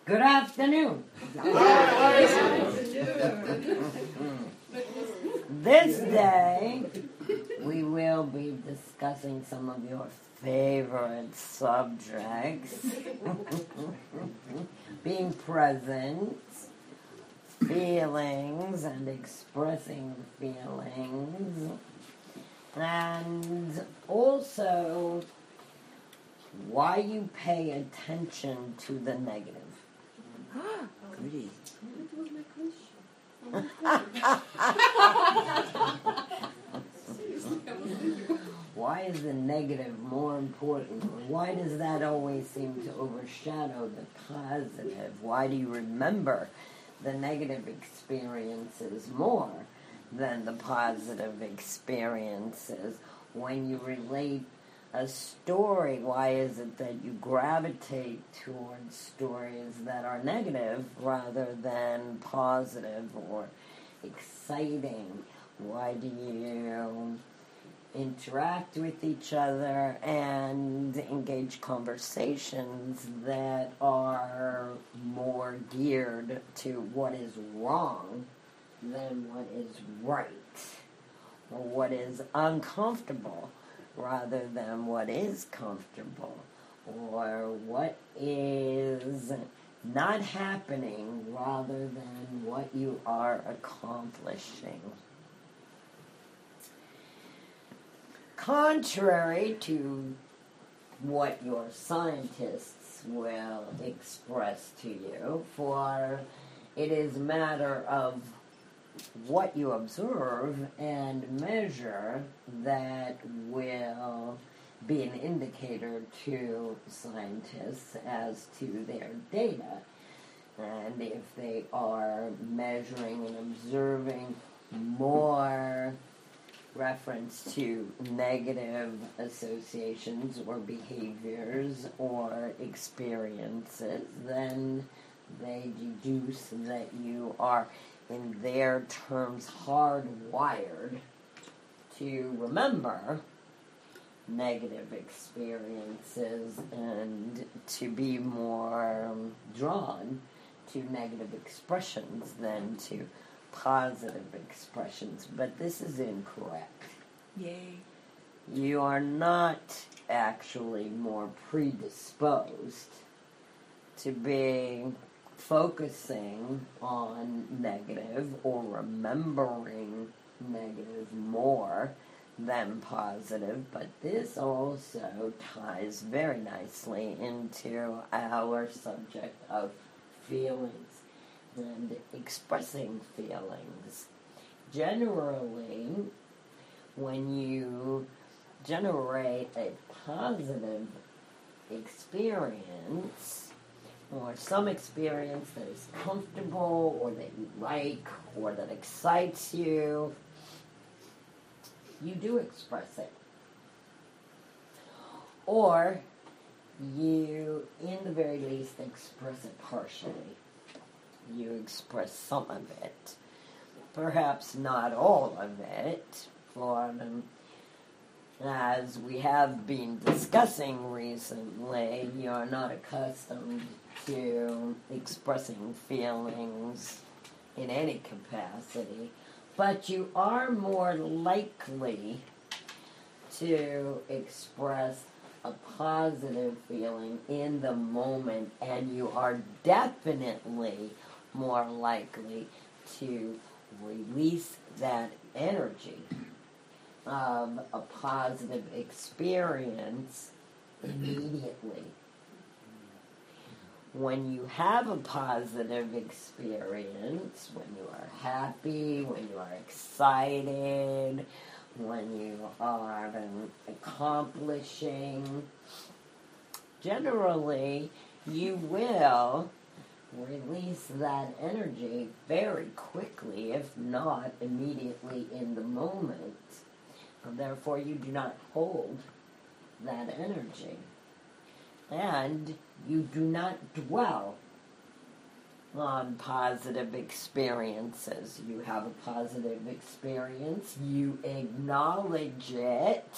Good afternoon. This day, we will be discussing some of your favorite subjects. Being present, feelings, and expressing feelings. And also, why you pay attention to the negative. Goody. Why is the negative more important? Why does that always seem to overshadow the positive? Why do you remember the negative experiences more than the positive experiences? When you relate a story, why is it that you gravitate towards stories that are negative rather than positive or exciting? Why do you interact with each other and engage conversations that are more geared to what is wrong than what is right, or what is uncomfortable rather than what is comfortable, or what is not happening rather than what you are accomplishing? Contrary to what your scientists will express to you, for it is a matter of what you observe and measure that will be an indicator to scientists as to their data. And if they are measuring and observing more reference to negative associations or behaviors or experiences, then they deduce that you are, in their terms, hardwired to remember negative experiences and to be more drawn to negative expressions than to positive expressions. But this is incorrect. Yay. You are not actually more predisposed to be focusing on negative or remembering negative more than positive, but this also ties very nicely into our subject of feelings and expressing feelings. Generally, when you generate a positive experience, or some experience that is comfortable, or that you like, or that excites you, you do express it. Or you, in the very least, express it partially. You express some of it. Perhaps not all of it, for as we have been discussing recently, you're not accustomed to expressing feelings in any capacity, but you are more likely to express a positive feeling in the moment, and you are definitely more likely to release that energy of a positive experience immediately. When you have a positive experience, when you are happy, when you are excited, when you are accomplishing, generally you will release that energy very quickly, if not immediately in the moment. And therefore, you do not hold that energy. And you do not dwell on positive experiences. You have a positive experience, you acknowledge it,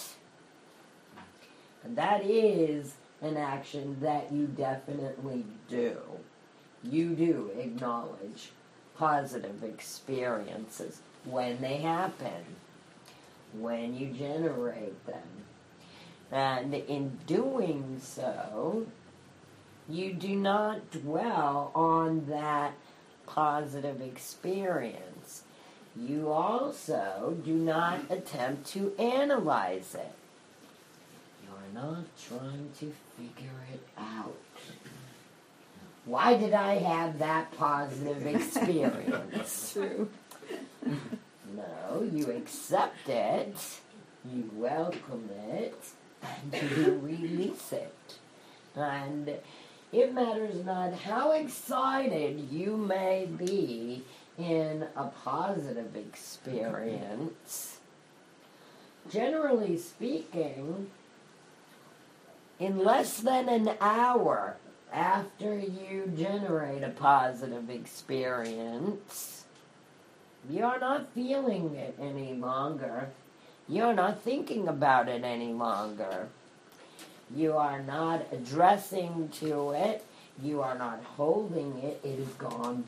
and that is an action that you definitely do. you do acknowledge positive experiences when they happen, when you generate them. And in doing so, you do not dwell on that positive experience. You also do not attempt to analyze it. You're not trying to figure it out. Why did I have that positive experience? True. No, you accept it, you welcome it, and you release it. And it matters not how excited you may be in a positive experience. Generally speaking, in less than an hour after you generate a positive experience, you're not feeling it any longer. You're not thinking about it any longer. You are not addressing to it. You are not holding it. It is gone.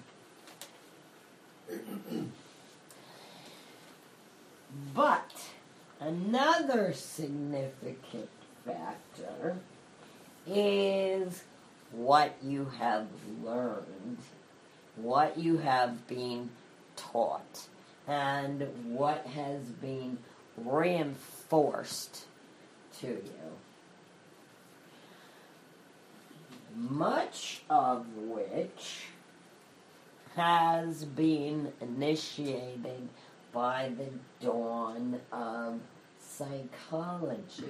But another significant factor is what you have learned, what you have been taught, and what has been reinforced to you. Much of which has been initiated by the dawn of psychology,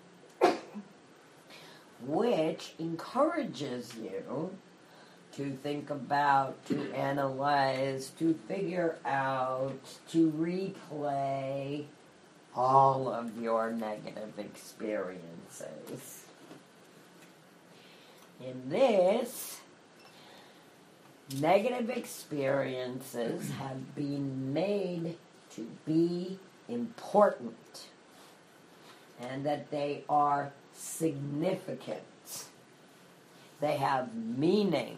which encourages you to think about, to analyze, to figure out, to replay all of your negative experiences. In this, negative experiences have been made to be important and that they are significant. They have meaning.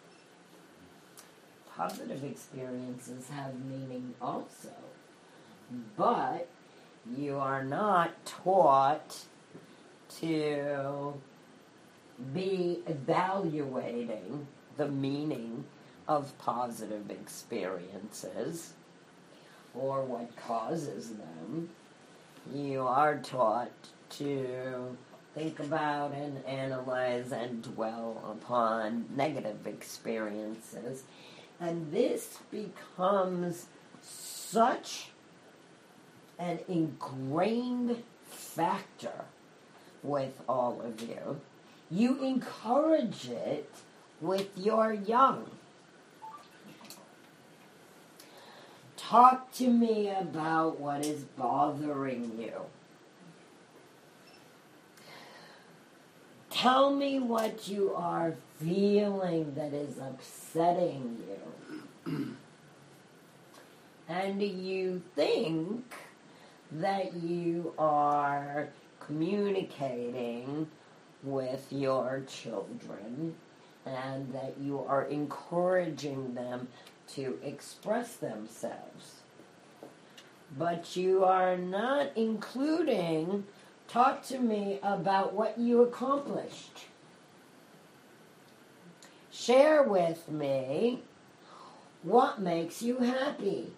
Positive experiences have meaning also, but you are not taught to be evaluating the meaning of positive experiences or what causes them. You are taught to think about and analyze and dwell upon negative experiences. And this becomes such an ingrained factor with all of you. You encourage it with your young. Talk to me about what is bothering you. Tell me what you are feeling that is upsetting you. And you think that you are communicating with your children and that you are encouraging them to express themselves. But you are not including, talk to me about what you accomplished. Share with me what makes you happy.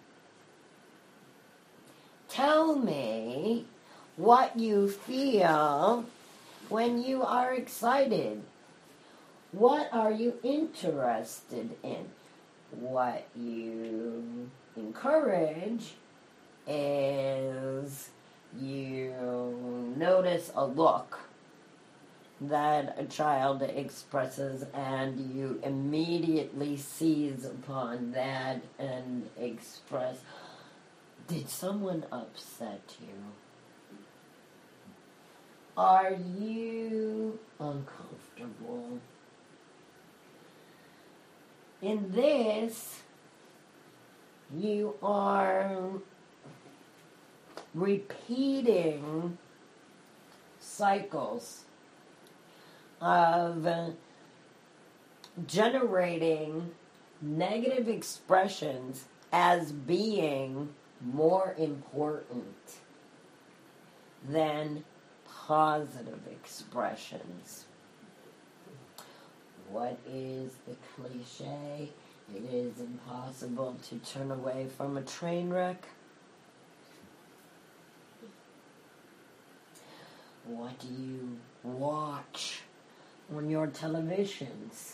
Tell me what you feel when you are excited. What are you interested in? What you encourage is you notice a look that a child expresses and you immediately seize upon that and express, did someone upset you? Are you uncomfortable? In this, you are repeating cycles of generating negative expressions as being more important than positive expressions. What is the cliche? It is impossible to turn away from a train wreck. What do you watch on your televisions?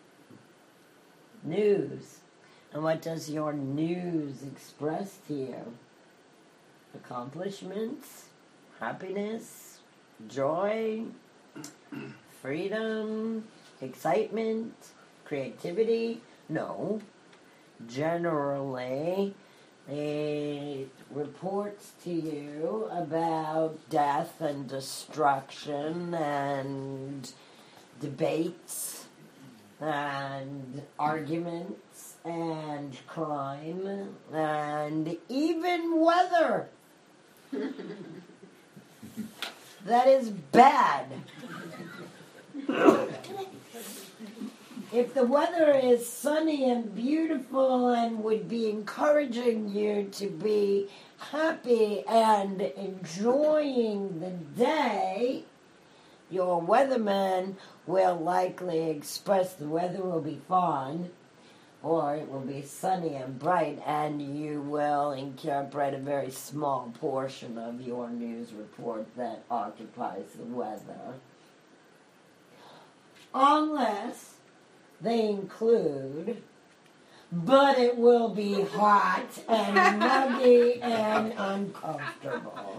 News. And what does your news express to you? Accomplishments, happiness, joy, freedom, excitement, creativity? No. Generally, it reports to you about death and destruction and debates and arguments and crime and even weather. That is bad. If the weather is sunny and beautiful and would be encouraging you to be happy and enjoying the day, your weatherman will likely express the weather will be fine, or it will be sunny and bright, and you will incorporate a very small portion of your news report that occupies the weather. Unless they include, but it will be hot and muggy and uncomfortable.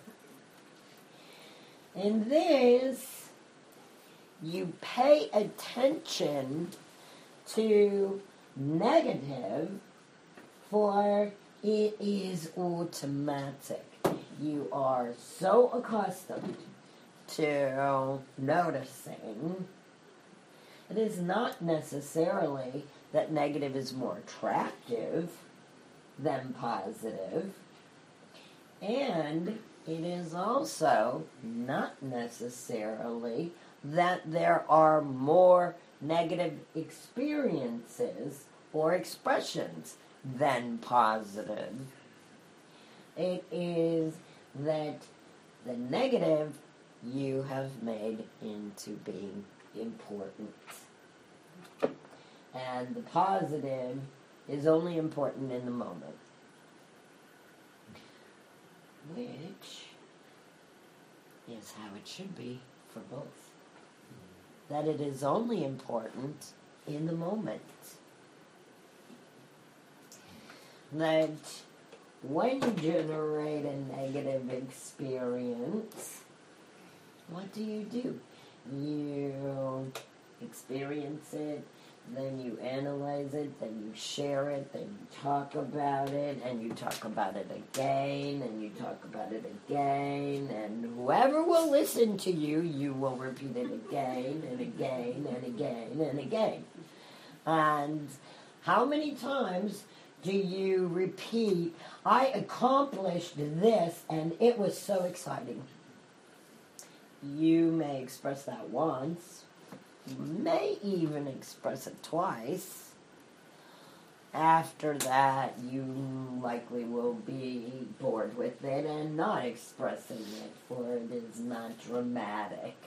In this, you pay attention to negative, for it is automatic. You are so accustomed to noticing. It is not necessarily that negative is more attractive than positive, and it is also not necessarily that there are more negative experiences or expressions than positive. It is that the negative you have made into being important. And the positive is only important in the moment. Which is how it should be for both. That it is only important in the moment. That when you generate a negative experience, what do? You experience it, then you analyze it, then you share it, then you talk about it, and you talk about it again, and you talk about it again, and whoever will listen to you, you will repeat it again, and again, and again, and again. And how many times do you repeat, I accomplished this, and it was so exciting? You may express that once. You may even express it twice. After that, you likely will be bored with it and not expressing it, for it is not dramatic.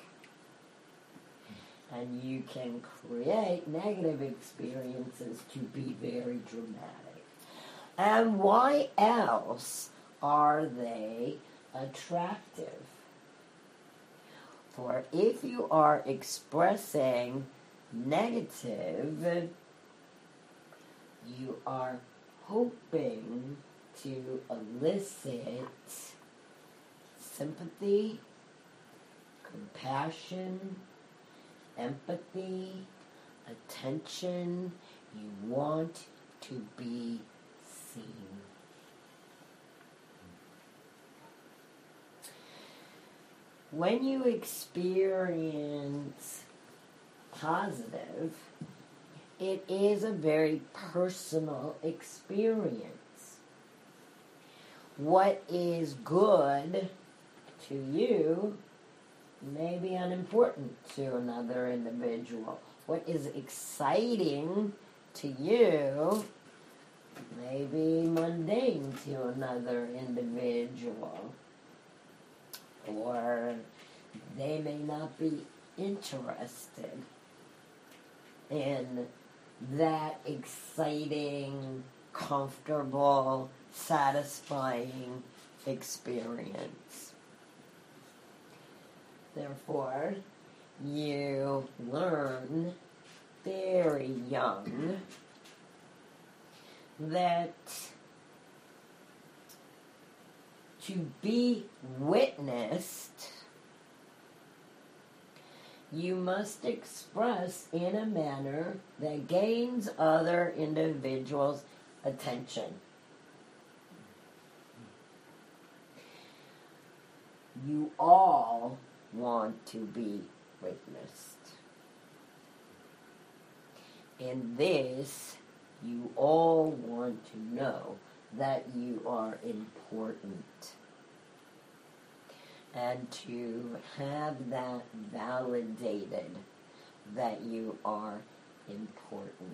And you can create negative experiences to be very dramatic. And why else are they attractive? For if you are expressing negative, you are hoping to elicit sympathy, compassion, empathy, attention. You want to be seen. When you experience positive, it is a very personal experience. What is good to you may be unimportant to another individual. what is exciting to you may be mundane to another individual, or they may not be interested in that exciting, comfortable, satisfying experience. Therefore, you learn very young that to be witnessed, you must express in a manner that gains other individuals' attention. You all want to be witnessed. In this, you all want to know that you are important. And to have that validated, that you are important.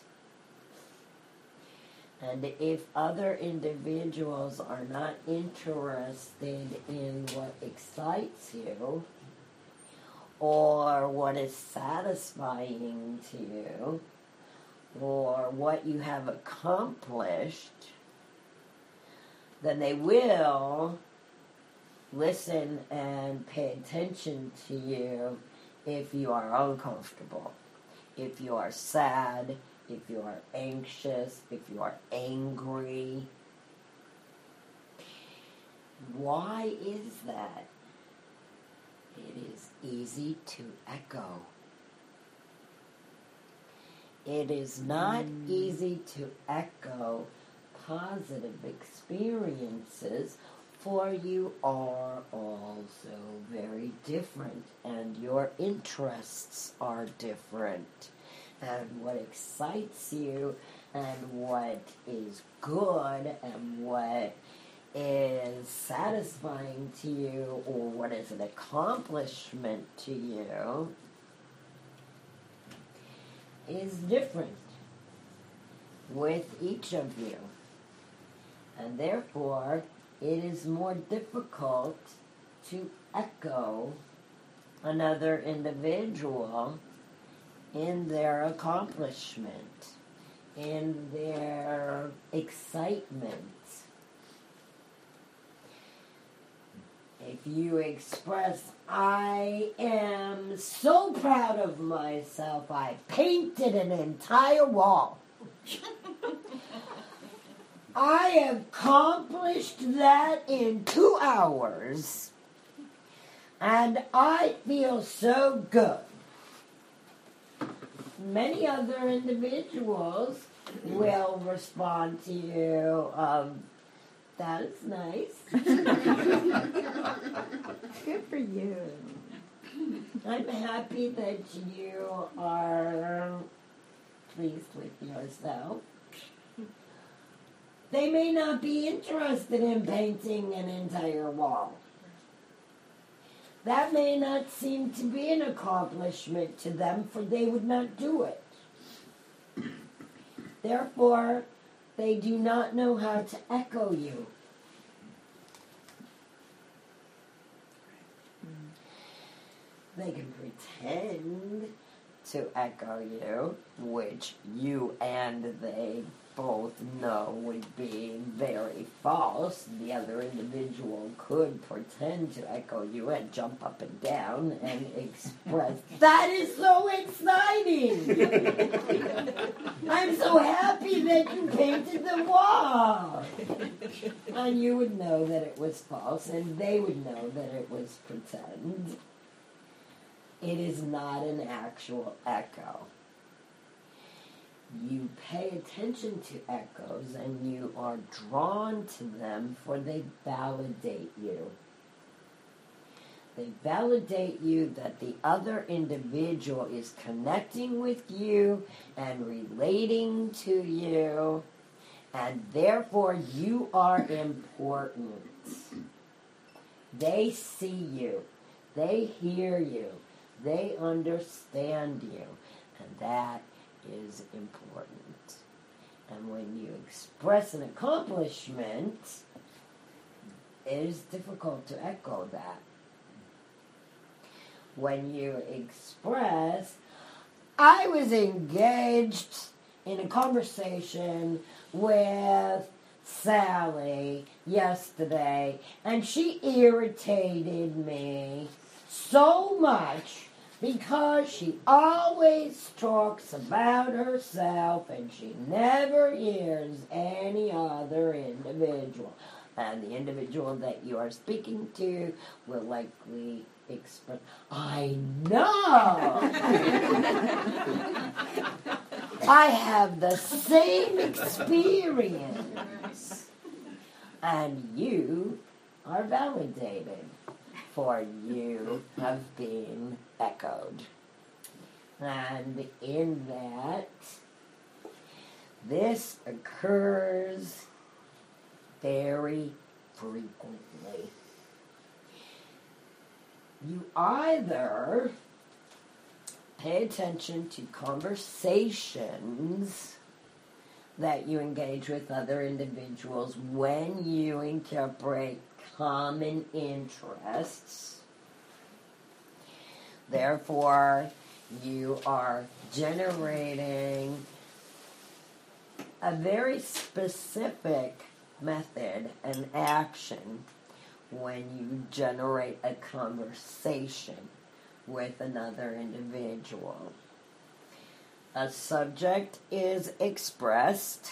And if other individuals are not interested in what excites you, or what is satisfying to you, or what you have accomplished, then they will listen and pay attention to you if you are uncomfortable, if you are sad, if you are anxious, if you are angry. Why is that? It is easy to echo. It is not easy to echo positive experiences, for you are all so very different, and your interests are different, and what excites you, and what is good, and what is satisfying to you, or what is an accomplishment to you, is different with each of you. And therefore, it is more difficult to echo another individual in their accomplishment, in their excitement. If you express, I am so proud of myself, I painted an entire wall. I accomplished that in 2 hours, and I feel so good. Many other individuals will respond to you, that's nice. Good for you. I'm happy that you are pleased with yourself. They may not be interested in painting an entire wall. That may not seem to be an accomplishment to them, for they would not do it. Therefore, they do not know how to echo you. They can pretend to echo you, which you and they both know would be very false. The other individual could pretend to echo you and jump up and down and express, that is so exciting! I'm so happy that you painted the wall! And you would know that it was false, and they would know that it was pretend. It is not an actual echo. You pay attention to echoes and you are drawn to them, for they validate you. They validate you that the other individual is connecting with you and relating to you, and therefore you are important. They see you. They hear you. They understand you. And that is important. And when you express an accomplishment, it is difficult to echo that. When you express, I was engaged in a conversation with Sally yesterday, and she irritated me so much because she always talks about herself and she never hears any other individual. And the individual that you are speaking to will likely express, I know! I have the same experience. And you are validated, for you have been echoed. And in that, this occurs very frequently. You either pay attention to conversations that you engage with other individuals when you incorporate common interests. Therefore, you are generating a very specific method and action when you generate a conversation with another individual. A subject is expressed.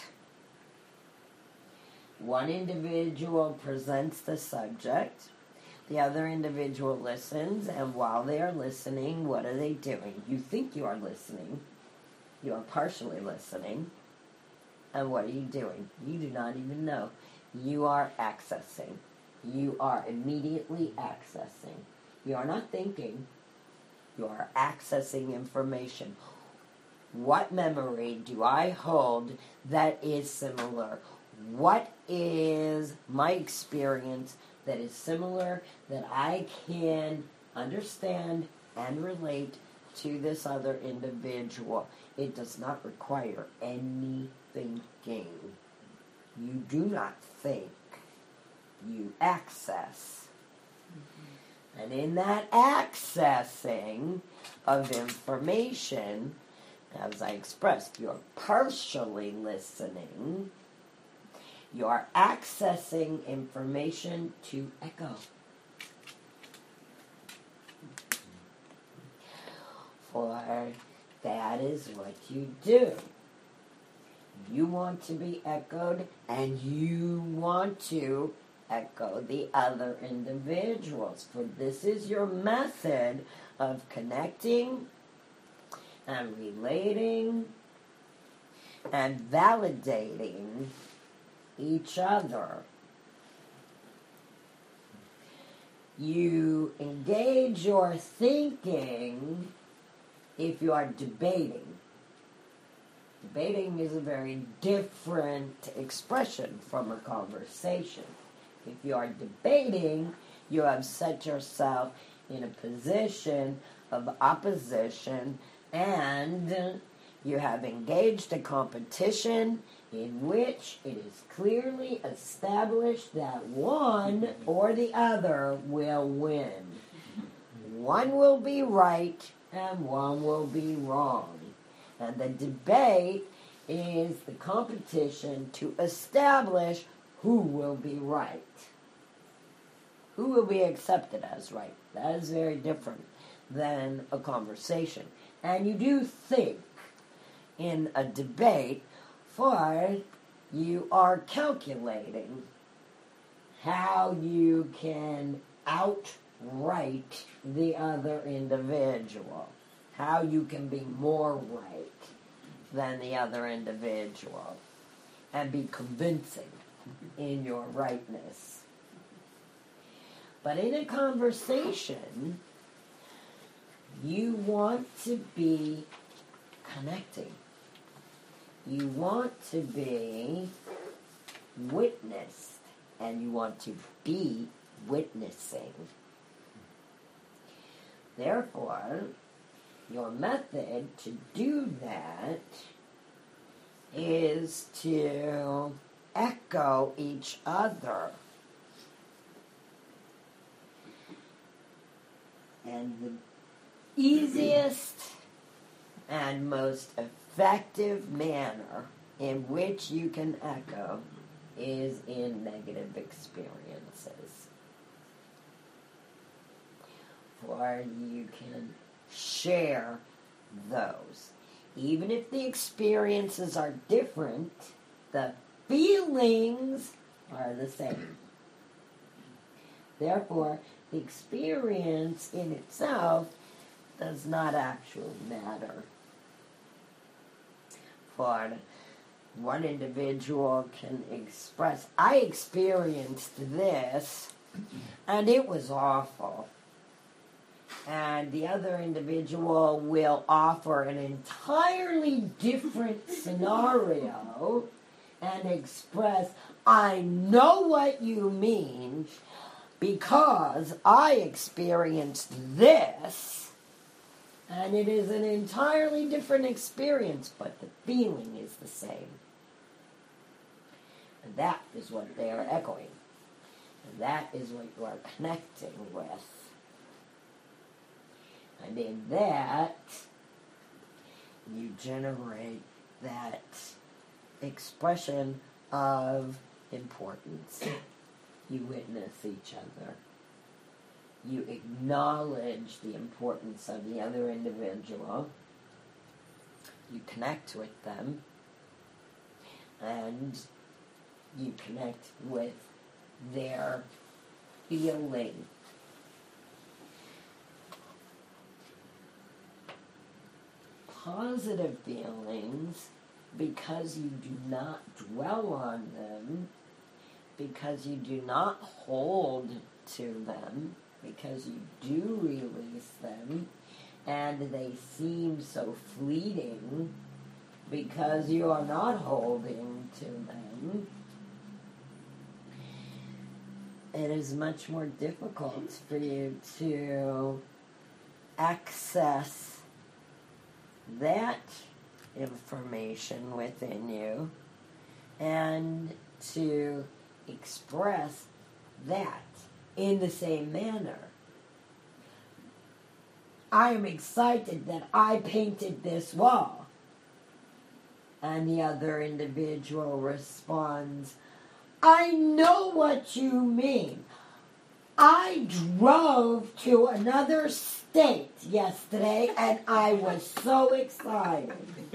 One individual presents the subject. The other individual listens, and while they are listening, what are they doing? You think you are listening. You are partially listening. And what are you doing? You do not even know. You are accessing. You are immediately accessing. You are not thinking. You are accessing information. What memory do I hold that is similar? What is my experience that is similar that I can understand and relate to this other individual? It does not require any thinking. You do not think. You access. And in that accessing of information, as I expressed, you're partially listening. You're accessing information to echo. For that is what you do. You want to be echoed, and you want to echo the other individuals. For this is your method of connecting and relating and validating each other. You engage your thinking if you are debating. Debating is a very different expression from a conversation. If you are debating, you have set yourself in a position of opposition, and you have engaged a competition in which it is clearly established that one or the other will win. One will be right and one will be wrong. And the debate is the competition to establish who will be right. Who will be accepted as right. That is very different than a conversation. And you do think in a debate, for you are calculating how you can outright the other individual. How you can be more right than the other individual. And be convincing in your rightness. But in a conversation, you want to be connecting. You want to be witnessed, and you want to be witnessing. Therefore, Your method to do that is to echo each other. And the easiest and most effective manner in which you can echo is in negative experiences. For you can share those. Even if the experiences are different, the feelings are the same. Therefore, the experience in itself does not actually matter. For one individual can express, I experienced this, and it was awful. And the other individual will offer an entirely different scenario and express, I know what you mean because I experienced this, and it is an entirely different experience, but the feeling is the same. And that is what they are echoing. And that is what you are connecting with. And in that, you generate that expression of importance. You witness each other. You acknowledge the importance of the other individual. You connect with them. And you connect with their feeling. Positive feelings, because you do not dwell on them, because you do not hold to them, because you do release them, and they seem so fleeting, because you are not holding to them, it is much more difficult for you to access that information within you and to express that in the same manner. I am excited that I painted this wall. And the other individual responds, I know what you mean. I drove to another state yesterday and I was so excited.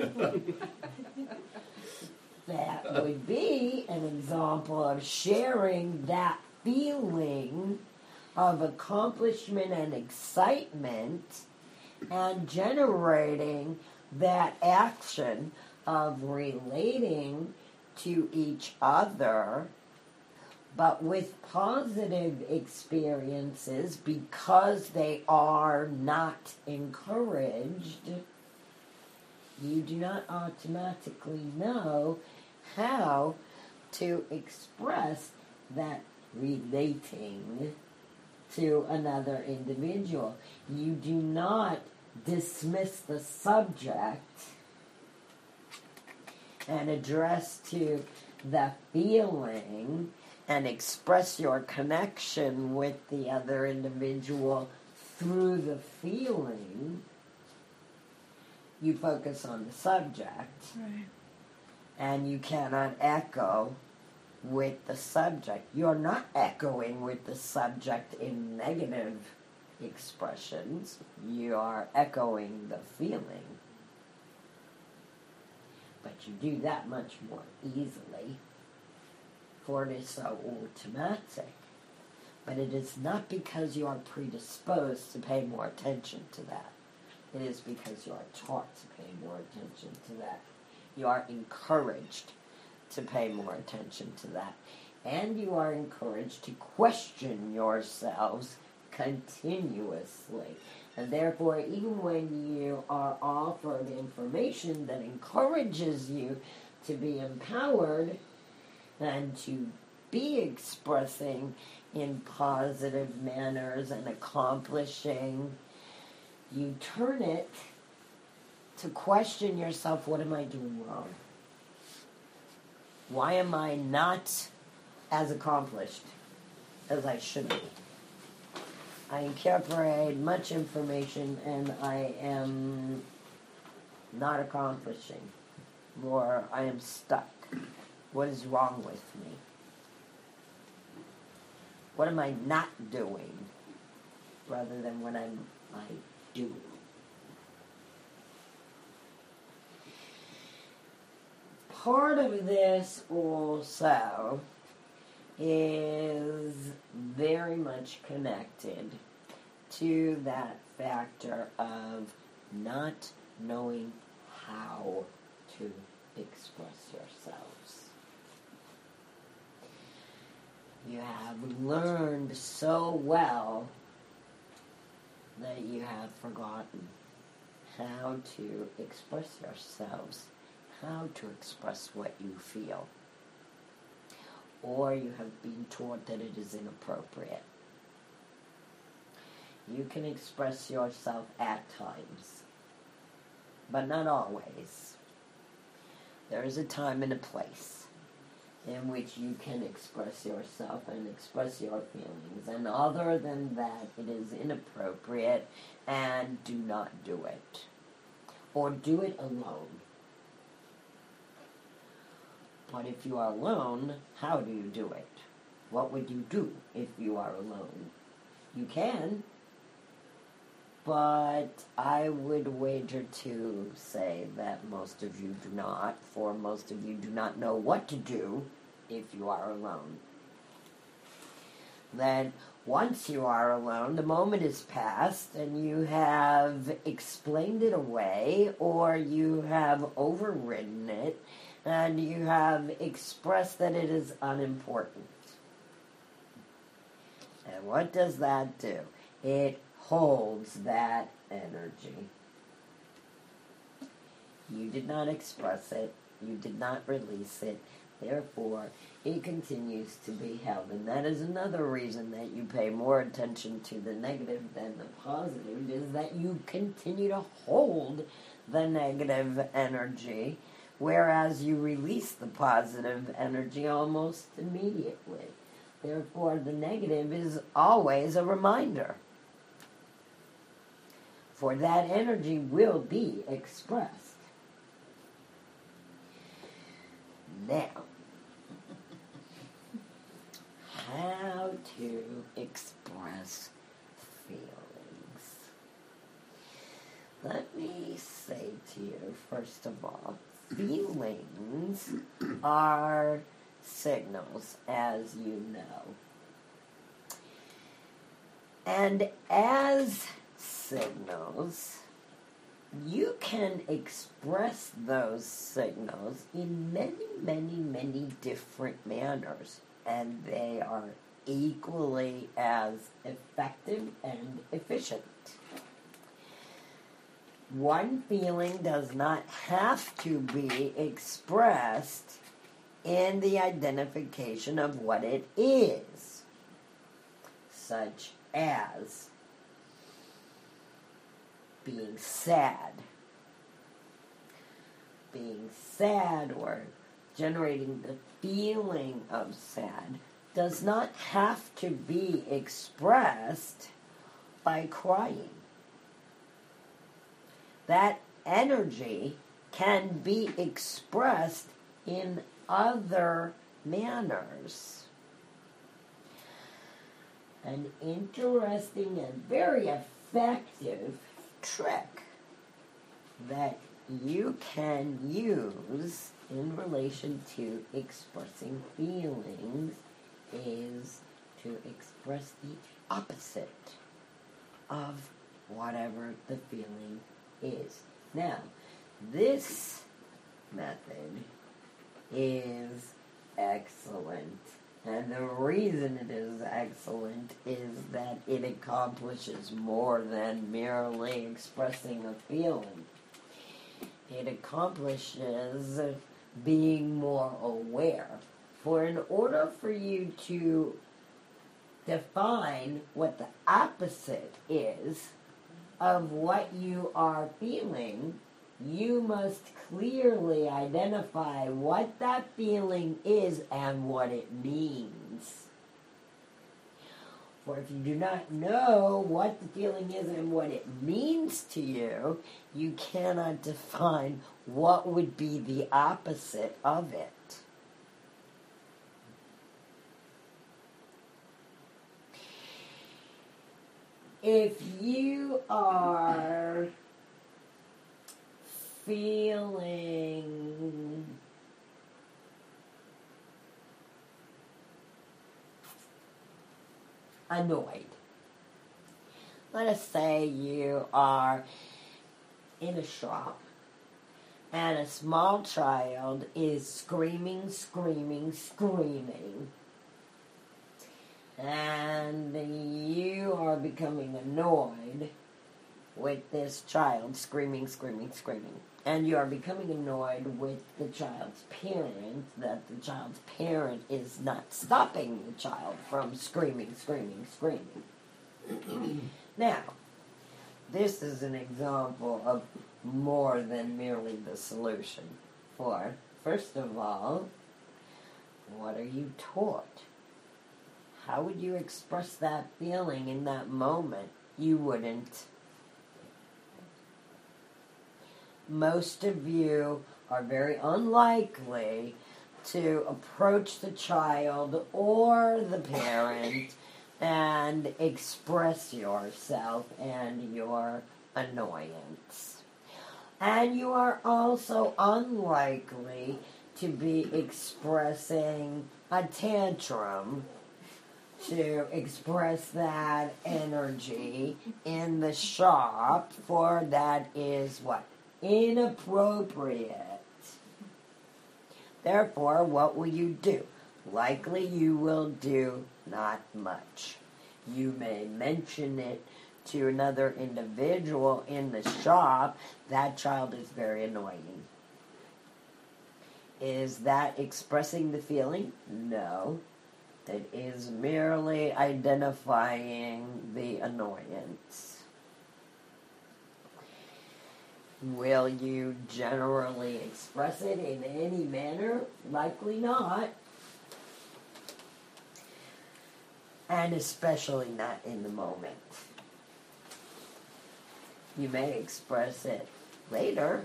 That would be an example of sharing that feeling of accomplishment and excitement and generating that action of relating to each other, but with positive experiences, because they are not encouraged, you do not automatically know how to express that relating to another individual. You do not dismiss the subject and address to the feeling and express your connection with the other individual through the feeling. You focus on the subject, Right. and you cannot echo with the subject. You're not echoing with the subject in negative expressions. You are echoing the feeling. But you do that much more easily, for it is so automatic. But it is not because you are predisposed to pay more attention to that. It is because you are taught to pay more attention to that. You are encouraged to pay more attention to that. And you are encouraged to question yourselves continuously. And therefore, even when you are offered information that encourages you to be empowered and to be expressing in positive manners and accomplishing, you turn it to question yourself, what am I doing wrong? Why am I not as accomplished as I should be? I incorporate much information and I am not accomplishing, or I am stuck. What is wrong with me? What am I not doing rather than what I do? Part of this also is very much connected to that factor of not knowing how to express yourselves. You have learned so well that you have forgotten how to express yourselves, how to express what you feel. Or you have been taught that it is inappropriate. You can express yourself at times, but not always. There is a time and a place in which you can express yourself and express your feelings, and other than that, it is inappropriate, and do not do it. Or do it alone. But if you are alone, how do you do it? What would you do if you are alone? You can, but I would wager to say that most of you do not, for most of you do not know what to do if you are alone. Then once you are alone, the moment is past and you have explained it away, or you have overridden it, and you have expressed that it is unimportant. And what does that do? It holds that energy. You did not express it. You did not release it. Therefore, it continues to be held. And that is another reason that you pay more attention to the negative than the positive, is that you continue to hold the negative energy, whereas you release the positive energy almost immediately. Therefore, the negative is always a reminder. For that energy will be expressed. Now, how to express feelings. Let me say to you, first of all, feelings are signals, as you know. And as signals, you can express those signals in many, many, many different manners, and they are equally as effective and efficient. One feeling does not have to be expressed in the identification of what it is, such as being sad. Being sad, or generating the feeling of sad, does not have to be expressed by crying. That energy can be expressed in other manners. An interesting and very effective trick that you can use in relation to expressing feelings is to express the opposite of whatever the feeling is. Now, this method is excellent. And the reason it is excellent is that it accomplishes more than merely expressing a feeling. It accomplishes being more aware. For in order for you to define what the opposite is of what you are feeling, you must clearly identify what that feeling is and what it means. For if you do not know what the feeling is and what it means to you, you cannot define what would be the opposite of it. If you are feeling annoyed, let us say you are in a shop and a small child is screaming, and you are becoming annoyed with this child screaming, and you are becoming annoyed with the child's parent, that the child's parent is not stopping the child from screaming. Now, this is an example of more than merely the solution. For, first of all, what are you taught? How would you express that feeling in that moment? You wouldn't. Most of you are very unlikely to approach the child or the parent and express yourself and your annoyance. And you are also unlikely to be expressing a tantrum, to express that energy in the shop, for that is what? Inappropriate. Therefore, what will you do? Likely you will do not much. You may mention it to another individual in the shop. That child is very annoying. Is that expressing the feeling? No. It is merely identifying the annoyance. Will you generally express it in any manner? Likely not. And especially not in the moment. You may express it later,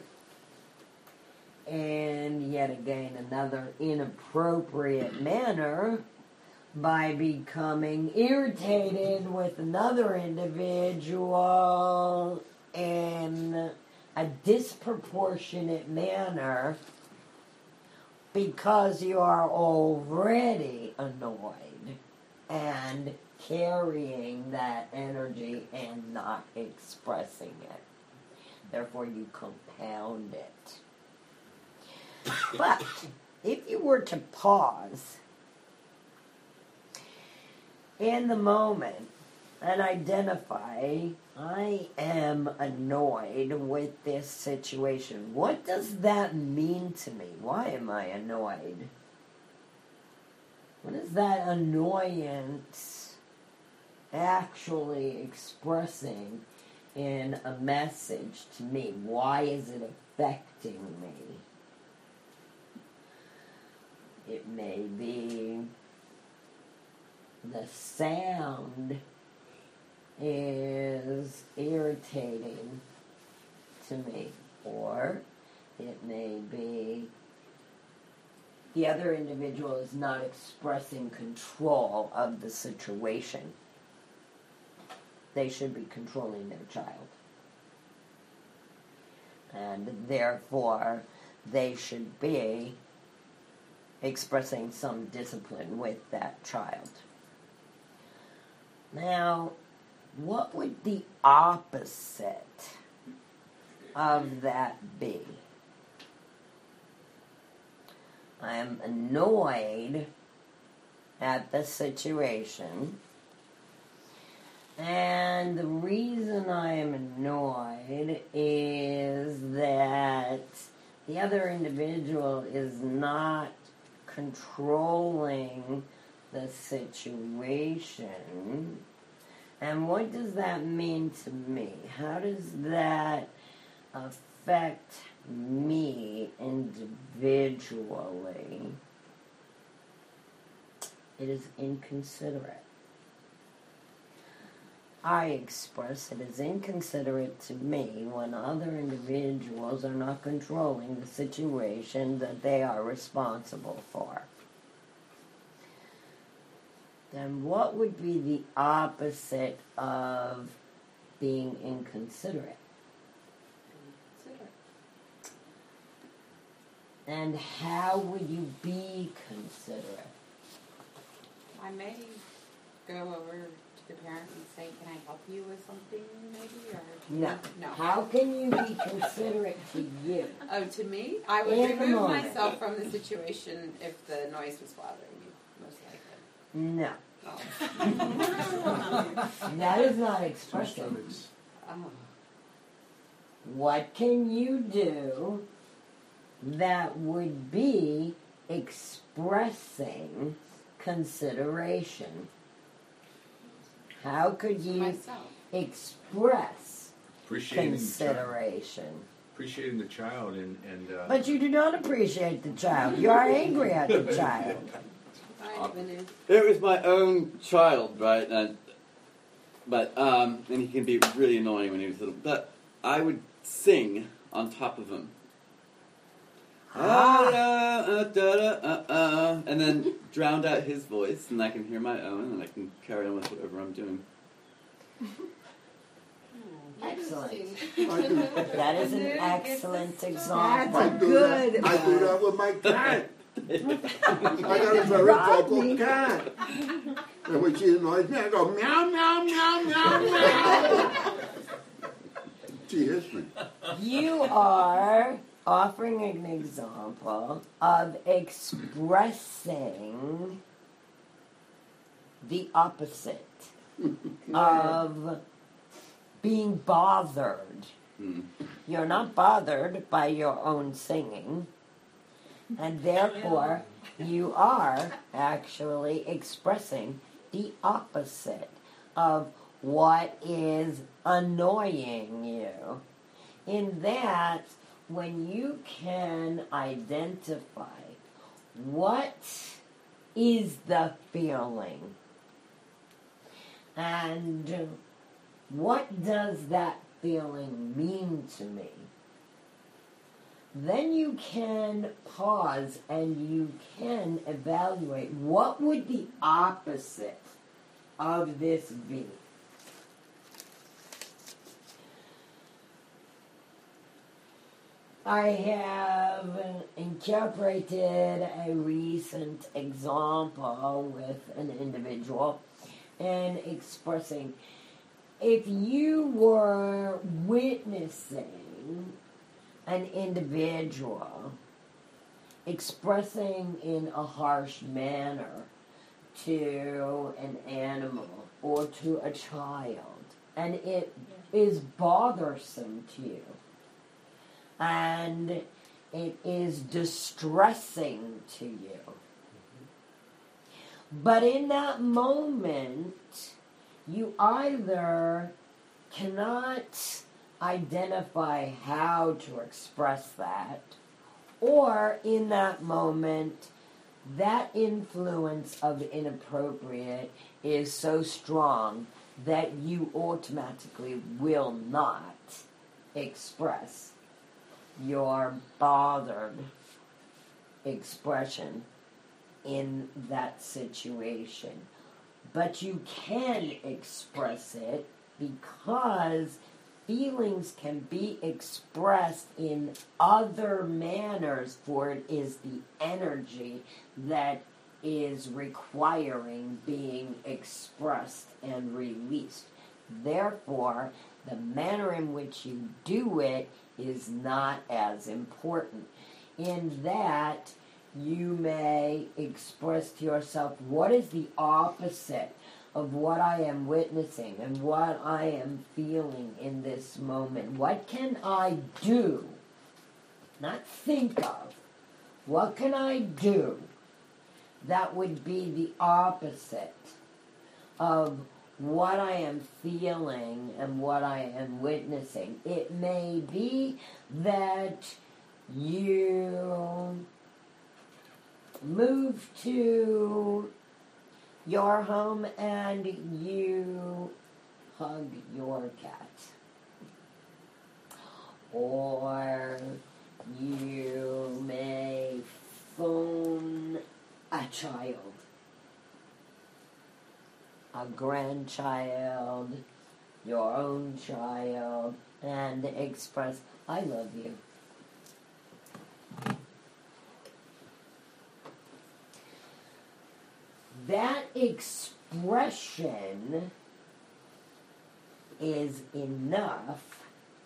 in yet again another inappropriate manner, by becoming irritated with another individual in a disproportionate manner because you are already annoyed and carrying that energy and not expressing it. Therefore, you compound it. But if you were to pause in the moment and identify, I am annoyed with this situation. What does that mean to me? Why am I annoyed? What is that annoyance actually expressing in a message to me? Why is it affecting me? It may be the sound is irritating to me, or it may be the other individual is not expressing control of the situation. They should be controlling their child. And therefore, they should be expressing some discipline with that child. Now, what would the opposite of that be? I am annoyed at the situation, and the reason I am annoyed is that the other individual is not controlling the situation. And what does that mean to me? How does that affect me individually, it is inconsiderate. I express it as inconsiderate to me when other individuals are not controlling the situation that they are responsible for. Then what would be the opposite of being inconsiderate? And how would you be considerate? I may go over to the parent and say, "Can I help you with something, maybe?" Or No. no. How can you be considerate to you? Oh, to me, I would In the remove moment. myself from the situation if the noise was bothering me, most likely. No. Oh. That is not expressive. Oh. What can you do that would be expressing consideration? How could you Myself. express Appreciating consideration? appreciating the child and But you do not appreciate the child. You are angry at the child. Right, Manu. It was my own child, right? And he can be really annoying when he was little. But I would sing on top of him. And then drowned out his voice, and I can hear my own, and I can carry on with whatever I'm doing. Excellent. I do, That is an excellent example. I do Good. that. I do that with my cat. I got a very vocal cat. And when she annoys me, I go meow, meow, meow, meow, meow. She hits me. You are offering an example of expressing the opposite of being bothered. You're not bothered by your own singing, and therefore you are actually expressing the opposite of what is annoying you. In that, when you can identify what is the feeling and what does that feeling mean to me, then you can pause and you can evaluate what would the opposite of this be. I have incorporated a recent example with an individual and expressing, if you were witnessing an individual expressing in a harsh manner to an animal or to a child, and it is bothersome to you, and it is distressing to you. But in that moment, you either cannot identify how to express that, or in that moment, that influence of inappropriate is so strong that you automatically will not express your bothered expression in that situation. But you can express it because feelings can be expressed in other manners, for it is the energy that is requiring being expressed and released. Therefore, the manner in which you do it is not as important. In that, you may express to yourself, what is the opposite of what I am witnessing and what I am feeling in this moment? What can I do? Not think of. What can I do that would be the opposite of what I am feeling and what I am witnessing. It may be that you move to your home and you hug your cat. Or you may phone a child, a grandchild, your own child, and express, I love you. That expression is enough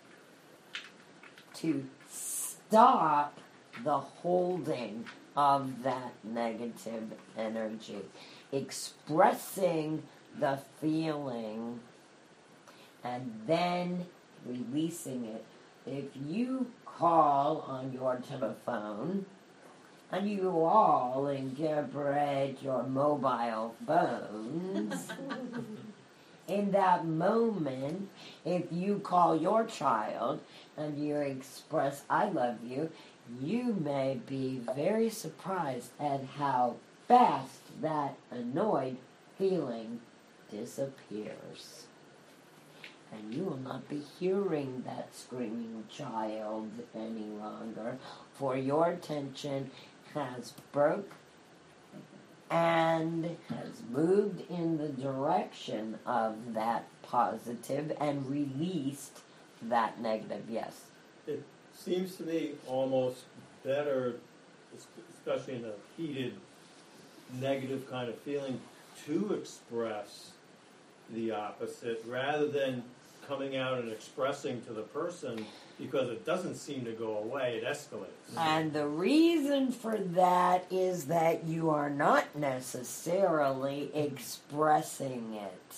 to stop the holding of that negative energy. Expressing the feeling and then releasing it. If you call on your telephone and you all incorporate your mobile phones, in that moment, if you call your child and you express, I love you, you may be very surprised at how fast that annoyed feeling disappears. And you will not be hearing that screaming child any longer, for your attention has broke and has moved in the direction of that positive and released that negative. Yes. It seems to me almost better, especially in a heated, negative kind of feeling, to express the opposite rather than coming out and expressing to the person, because it doesn't seem to go away, it escalates. And the reason for that is that you are not necessarily expressing it.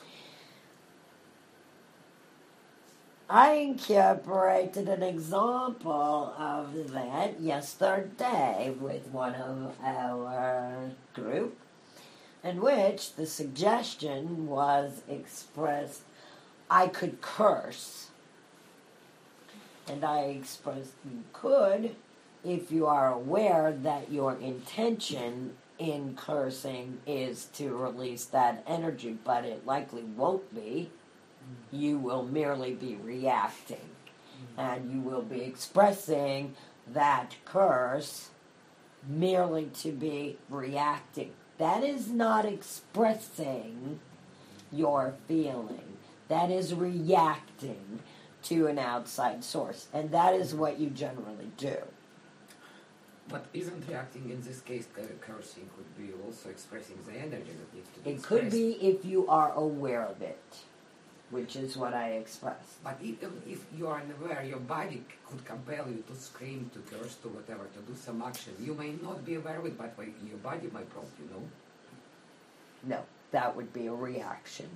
I incorporated an example of that yesterday with one of our group, in which the suggestion was expressed, I could curse. And I expressed you could if you are aware that your intention in cursing is to release that energy, but it likely won't be. You will merely be reacting. And you will be expressing that curse merely to be reacting. That is not expressing your feeling. That is reacting to an outside source. And that is what you generally do. But isn't reacting in this case cursing could be also expressing the energy that needs to be It could expressed? be if you are aware of it, which is what I expressed. But if you are unaware, your body could compel you to scream, to curse, to whatever, to do some action. You may not be aware of it, but your body might prompt you, no? No, that would be a reaction.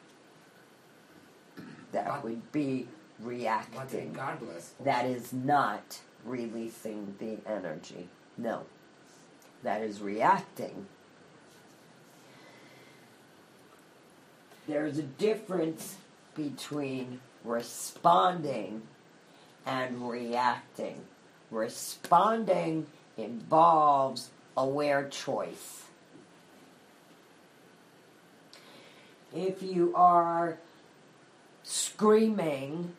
That would be But reacting. regardless, That is not releasing the energy. No. That is reacting. There's a difference between responding and reacting. Responding involves aware choice. If you are screaming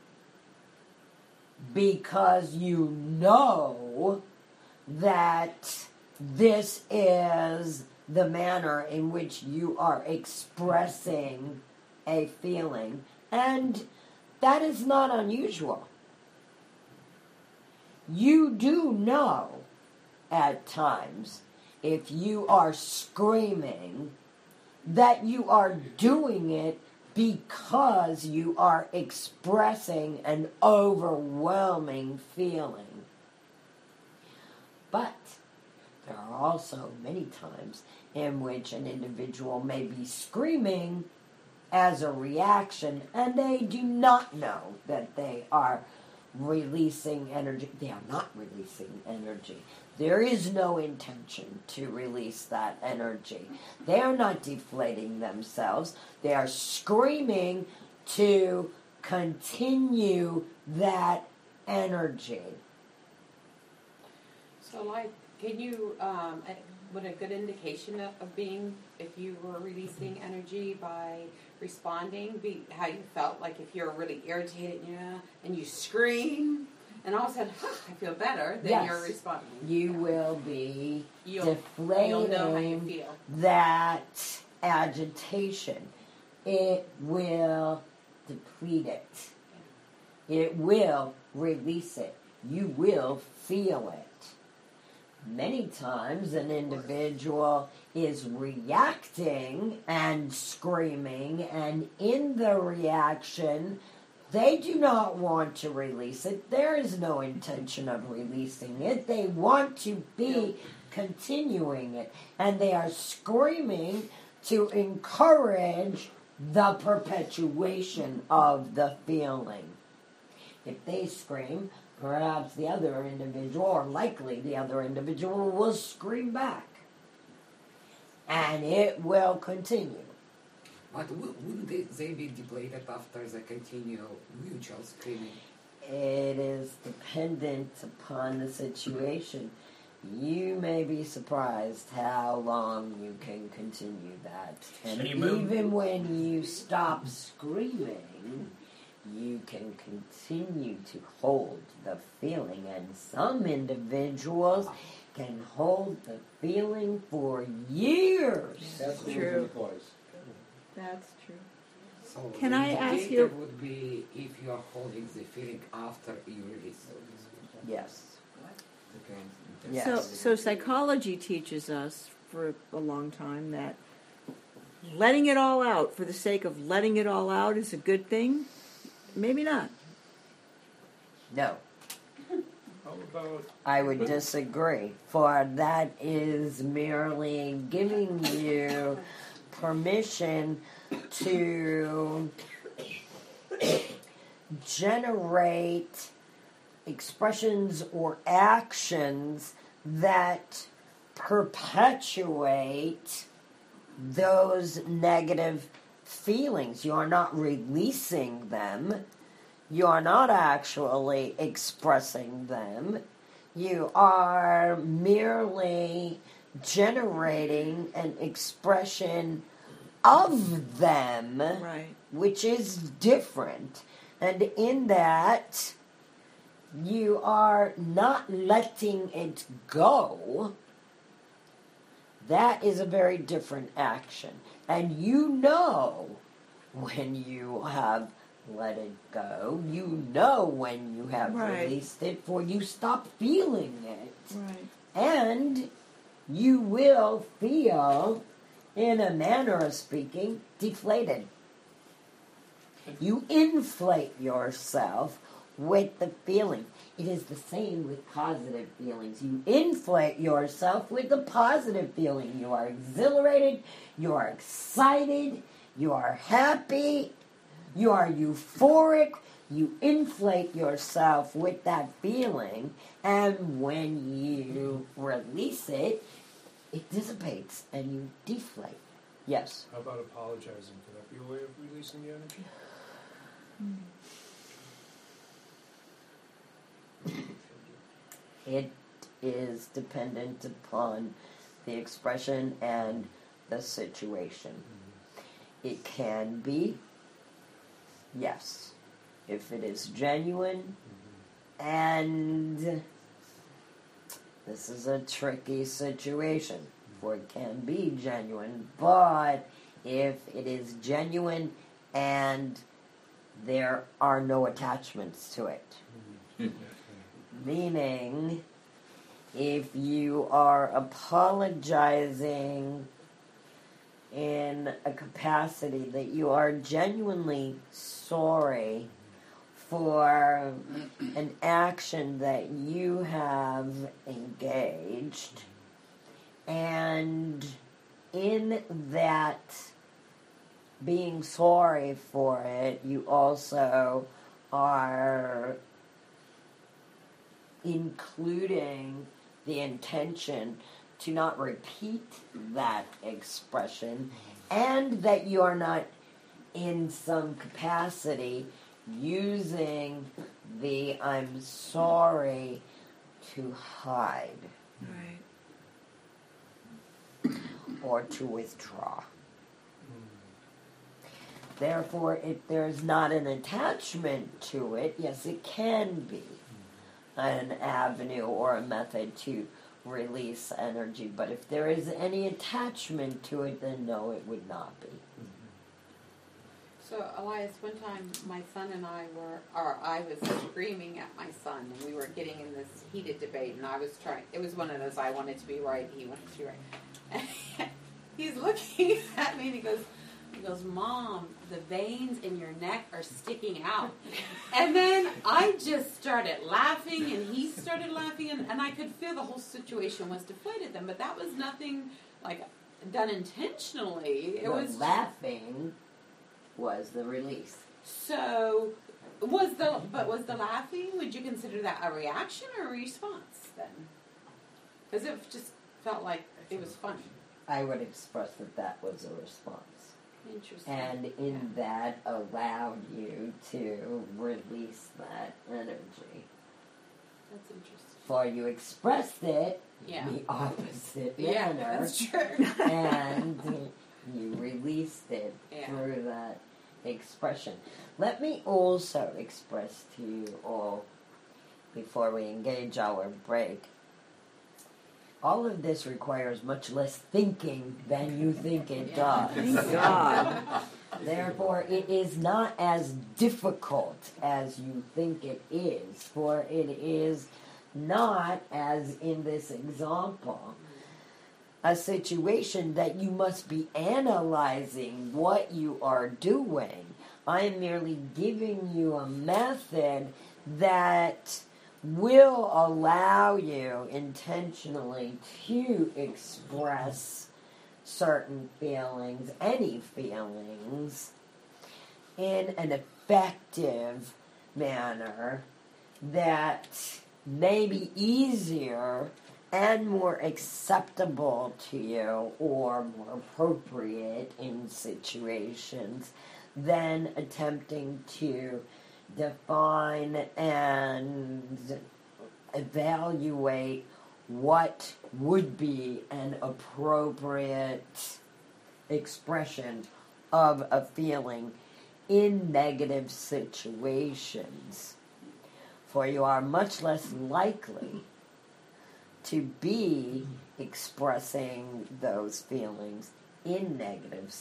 because you know that this is the manner in which you are expressing a feeling, and that is not unusual. You do know at times, if you are screaming, that you are doing it because you are expressing an overwhelming feeling. But there are also many times in which an individual may be screaming as a reaction, and they do not know that they are releasing energy. They are not releasing energy. There is no intention to release that energy. They are not deflating themselves. They are screaming to continue that energy. So, like, can you, would a good indication of being, if you were releasing energy by responding, be how you felt? Like if you're really irritated, and you scream, and all of a sudden, I feel better, then Yes. you're responding. You will be You'll deflating know how you feel. that agitation. It will deplete it. It will release it. You will feel it. Many times an individual is reacting and screaming, and in the reaction, they do not want to release it. There is no intention of releasing it. They want to be continuing it, and they are screaming to encourage the perpetuation of the feeling. If they scream, perhaps the other individual, or likely the other individual, will scream back. And it will continue. But wouldn't they be depleted after they continue mutual screaming? It is dependent upon the situation. You may be surprised how long you can continue that. And even when you stop screaming, you can continue to hold the feeling. And some individuals can hold the feeling for years. That's true. That's true. So Can the I ask indicator you- would be if you are holding the feeling after you release it. Yes. Okay. Yes. So psychology teaches us for a long time that letting it all out for the sake of letting it all out is a good thing. Maybe not. No. How about I would disagree, for that is merely giving you permission to generate expressions or actions that perpetuate those negative feelings. You are not releasing them. You are not actually expressing them. You are merely generating an expression of them, Right. which is different. And in that, you are not letting it go. That is a very different action. And you know when you have let it go. You know when you have Right. released it, for you stop feeling it. Right. And you will feel, in a manner of speaking, deflated. You inflate yourself with the feeling. It is the same with positive feelings. You inflate yourself with the positive feeling. You are exhilarated, you are excited, you are happy, you are euphoric. You inflate yourself with that feeling, and when you release it, it dissipates and you deflate. Yes? How about apologizing? Could that be a way of releasing the energy? It is dependent upon the expression and the situation. It can be, yes, if it is genuine, and this is a tricky situation, for it can be genuine, but if it is genuine and there are no attachments to it, meaning if you are apologizing in a capacity that you are genuinely sorry for an action that you have engaged, and in that being sorry for it, you also are including the intention to not repeat that expression, and that you are not in some capacity using the I'm sorry to hide Right. or to withdraw. Therefore, if there's not an attachment to it, yes, it can be an avenue or a method to release energy. But if there is any attachment to it, then no, it would not be. So, Elias, one time my son and I I was screaming at my son, and we were getting in this heated debate, and I was trying, it was one of those, I wanted to be right, he wanted to be right. And he's looking at me, and he goes, Mom, the veins in your neck are sticking out. And then I just started laughing, and he started laughing, and I could feel the whole situation was deflated then, but that was nothing, like, done intentionally. It was laughing was the release. So, was the laughing, would you consider that a reaction or a response then? Because it just felt like it was funny. I would express that was a response. Interesting. And in that allowed you to release that energy. That's interesting. For you expressed it Yeah. the opposite Yeah, manner. that's true. And you released it Yeah. through that expression. Let me also express to you all, before we engage our break, all of this requires much less thinking than you think it does. Thank God. Therefore, it is not as difficult as you think it is, for it is not, as in this example, a situation that you must be analyzing what you are doing. I am merely giving you a method that will allow you intentionally to express certain feelings, any feelings, in an effective manner that may be easier and more acceptable to you or more appropriate in situations than attempting to define and evaluate what would be an appropriate expression of a feeling in negative situations. For you are much less likely to be expressing those feelings in negative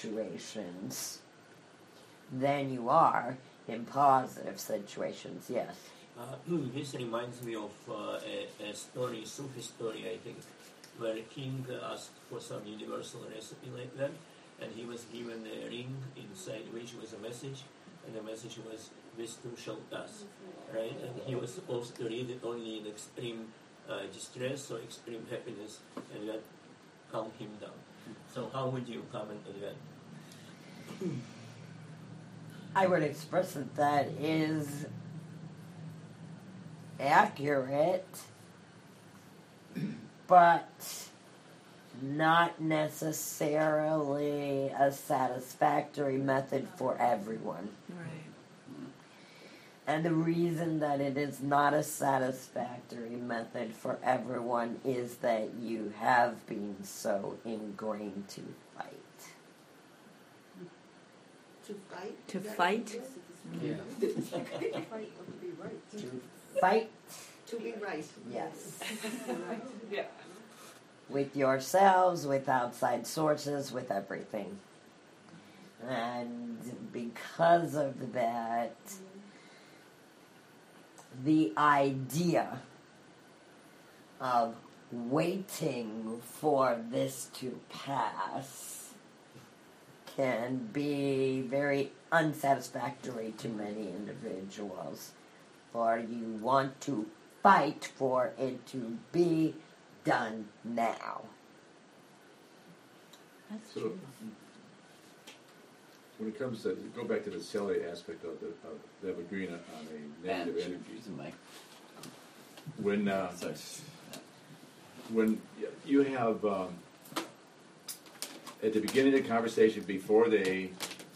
than you are in positive situations, yes. This reminds me of a story, Sufi story, I think, where a king asked for some universal recipe like that, and he was given a ring inside which was a message, and the message was, wisdom shall pass, right? And he was supposed to read it only in extreme distress or extreme happiness, and that calmed him down. So how would you comment on that? I would express that is accurate, but not necessarily a satisfactory method for everyone. Right. And the reason that it is not a satisfactory method for everyone is that you have been so ingrained to fight. To fight? To fight? Yeah. To fight or to be right? To fight, To be right. yes. Yeah. With yourselves, with outside sources, with everything. And because of that, the idea of waiting for this to pass can be very unsatisfactory to many individuals. For you want to fight for it to be done now. That's So, true. when it comes to, go back to the cellular aspect of them agreeing on a negative energy. Use the mic. When Sorry. when you have at the beginning of the conversation before they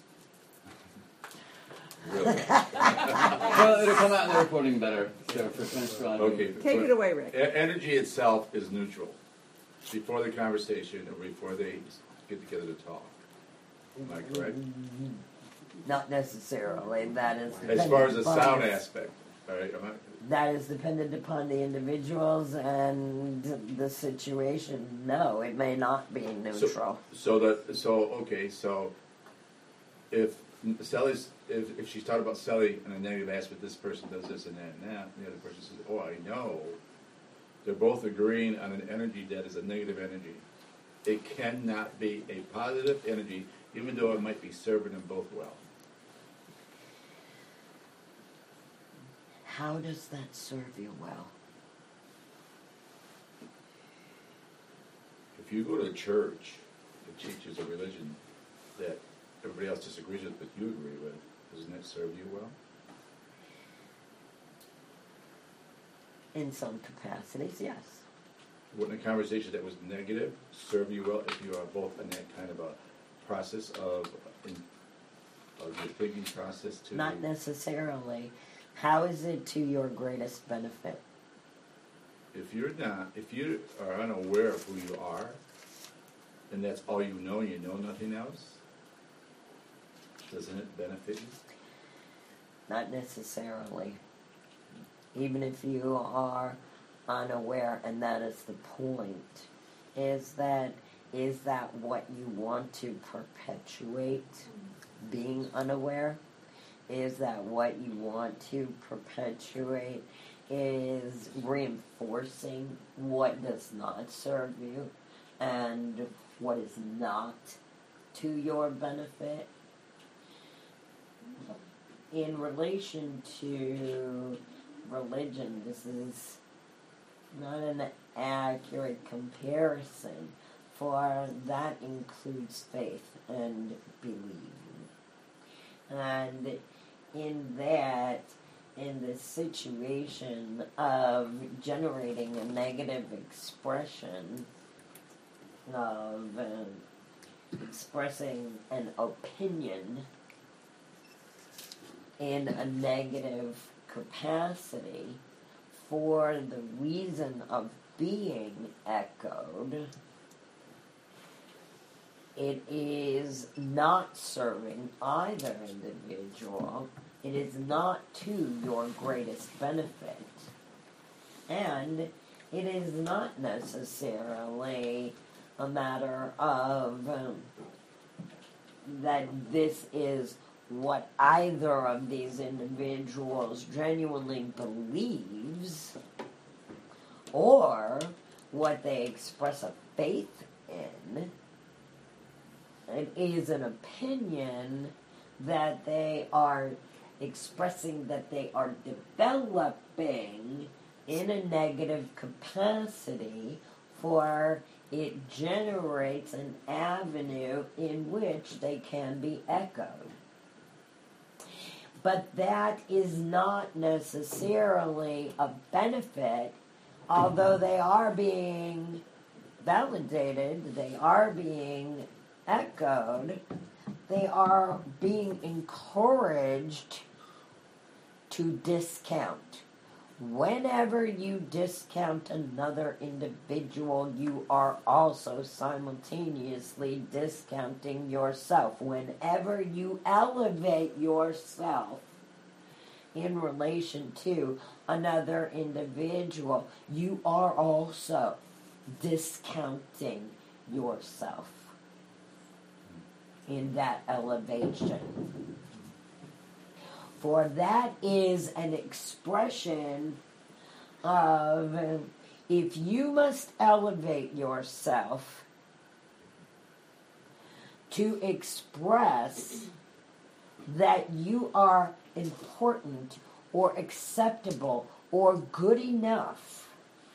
really Well, it'll come out in the recording better. So for transcribing. okay. Take it away, Rick. Energy itself is neutral before the conversation or before they get together to talk. Am I correct? Not necessarily. That is As far as the dependent sound upon- aspect, all right. That is dependent upon the individuals and the situation. No, it may not be neutral. So if Sally's if she's talking about Sally in a negative aspect, this person does this and that and that, and the other person says, "Oh, I know." They're both agreeing on an energy that is a negative energy. It cannot be a positive energy, even though it might be serving them both well. How does that serve you well? If you go to a church that teaches a religion that everybody else disagrees with but you agree with, doesn't that serve you well? In some capacities, yes. Wouldn't a conversation that was negative serve you well if you are both in that kind of a process of your thinking process to... Not necessarily. How is it to your greatest benefit? If you are unaware of who you are, and that's all you know, and you know nothing else, doesn't it benefit you? Not necessarily. Even if you are unaware, and that is the point, is that what you want to perpetuate, being unaware? Is that what you want to perpetuate is reinforcing what does not serve you and what is not to your benefit? In relation to religion, this is not an accurate comparison, for that includes faith and belief. And in the situation of generating a negative expression of expressing an opinion in a negative capacity for the reason of being echoed, it is not serving either individual. It is not to your greatest benefit. And it is not necessarily a matter of that this is what either of these individuals genuinely believes or what they express a faith in. It is an opinion that they are expressing, that they are developing in a negative capacity, for it generates an avenue in which they can be echoed. But that is not necessarily a benefit, although they are being validated, they are being echoed, they are being encouraged to discount. Whenever you discount another individual, you are also simultaneously discounting yourself. Whenever you elevate yourself in relation to another individual, you are also discounting yourself in that elevation. For that is an expression of, if you must elevate yourself to express that you are important or acceptable or good enough,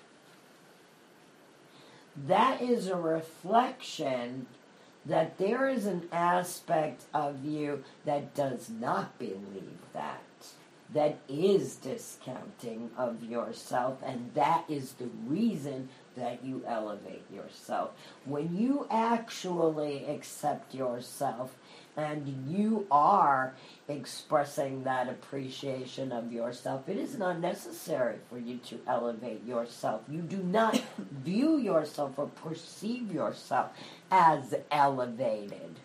that is a reflection that there is an aspect of you that does not believe that is discounting of yourself, and that is the reason that you elevate yourself. When you actually accept yourself and you are expressing that appreciation of yourself, it is not necessary for you to elevate yourself. You do not view yourself or perceive yourself as elevated.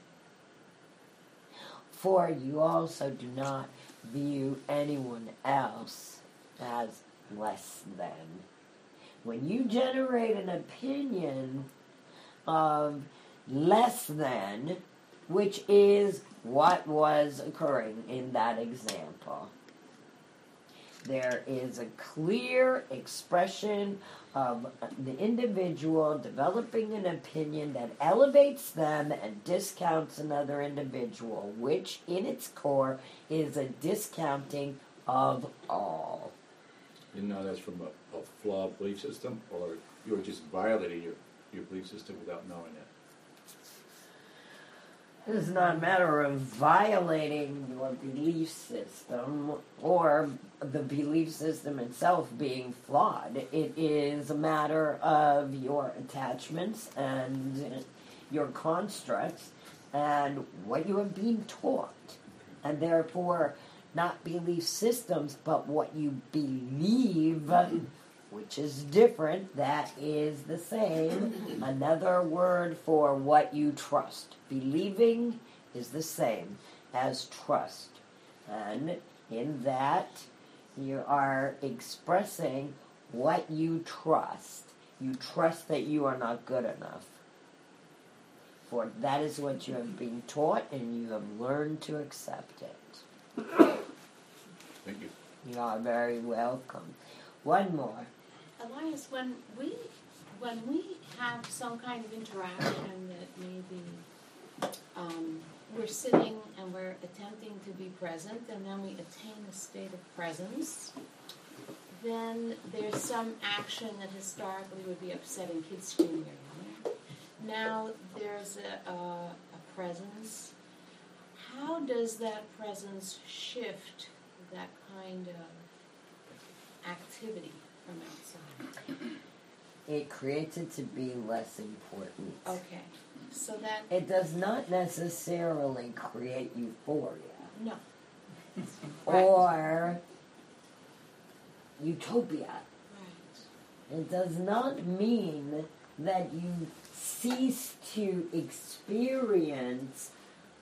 For you also do not view anyone else as less than. When you generate an opinion of less than, which is what was occurring in that example, there is a clear expression of the individual developing an opinion that elevates them and discounts another individual, which in its core is a discounting of all. You know that's from a flawed belief system, or you're just violating your belief system without knowing it? It is not a matter of violating your belief system or the belief system itself being flawed. It is a matter of your attachments and your constructs and what you have been taught. And therefore, not belief systems, but what you believe, which is different, that is the same. Another word for what you trust. Believing is the same as trust. And in that, you are expressing what you trust. You trust that you are not good enough. For that is what you have been taught, and you have learned to accept it. Thank you. You are very welcome. One more. Elias, when we have some kind of interaction that maybe we're sitting and we're attempting to be present, and then we attain a state of presence, then there's some action that historically would be upsetting, kids screaming around. Now there's a presence. How does that presence shift that kind of activity from outside? It creates it to be less important. Okay. So that... It does not necessarily create euphoria. No. Or utopia. Right. It does not mean that you cease to experience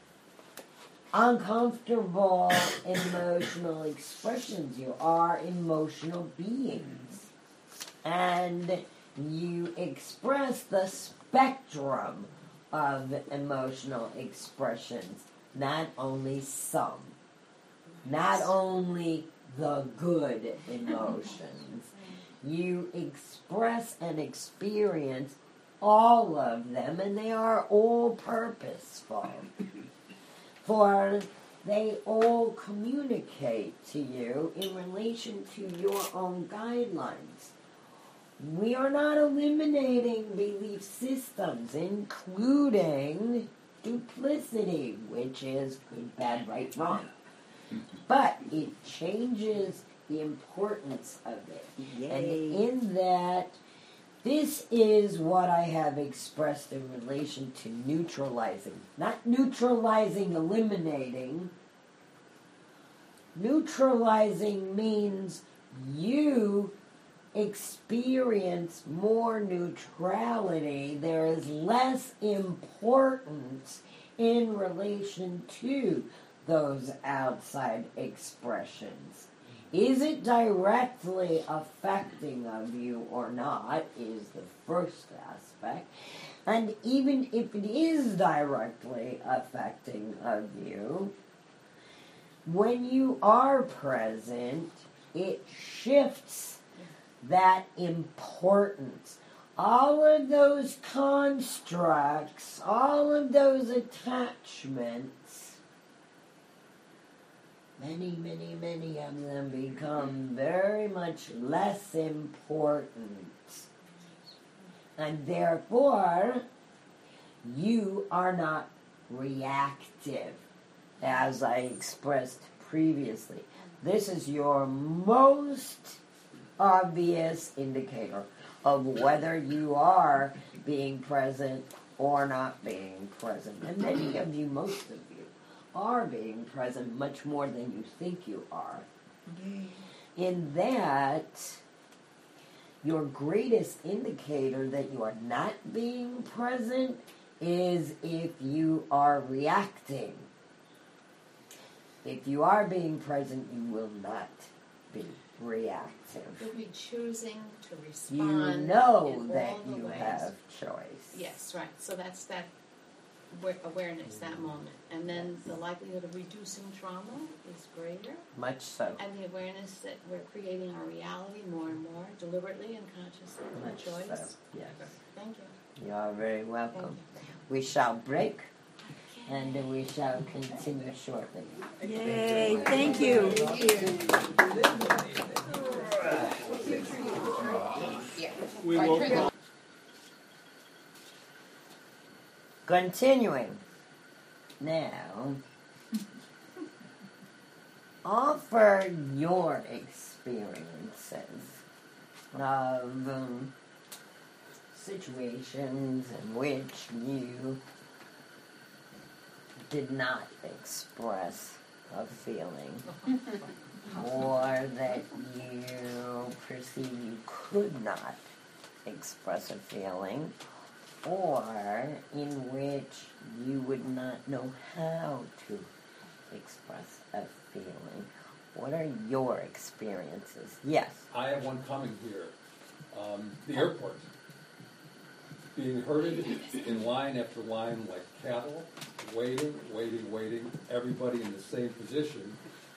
uncomfortable emotional expressions. You are emotional beings. And you express the spectrum of emotional expressions, not only some, not only the good emotions. You express and experience all of them, and they are all purposeful. For they all communicate to you in relation to your own guidelines. We are not eliminating belief systems, including duplicity, which is good, bad, right, wrong. But it changes the importance of it. Yay. And in that, this is what I have expressed in relation to neutralizing. Not neutralizing, eliminating. Neutralizing means you experience more neutrality. There is less importance in relation to those outside expressions. Is it directly affecting of you or not is the first aspect. And even if it is directly affecting of you, when you are present, it shifts that importance. All of those constructs, all of those attachments, many of them become very much less important. And therefore, you are not reactive, as I expressed previously. This is your most obvious indicator of whether you are being present or not being present. And many of you, most of you, are being present much more than you think you are. In that, your greatest indicator that you are not being present is if you are reacting. If you are being present, you will not be reactive. You'll be choosing to respond. You know in that all the you ways. have choice. Yes, right. So that's that awareness, that moment. And then the likelihood of reducing trauma is greater. Much so. And the awareness that we're creating our reality more and more, deliberately and consciously, with Much choice. so, yes. Thank you. You are very welcome. Thank We shall break, and we shall continue shortly. Yay, thank you. We will. Continuing. Now, offer your experiences of situations in which you did not express a feeling, or that you perceive you could not express a feeling, or in which you would not know how to express a feeling. What are your experiences? Yes. I have one coming here. The airport. Being herded in line after line like cattle, waiting, everybody in the same position.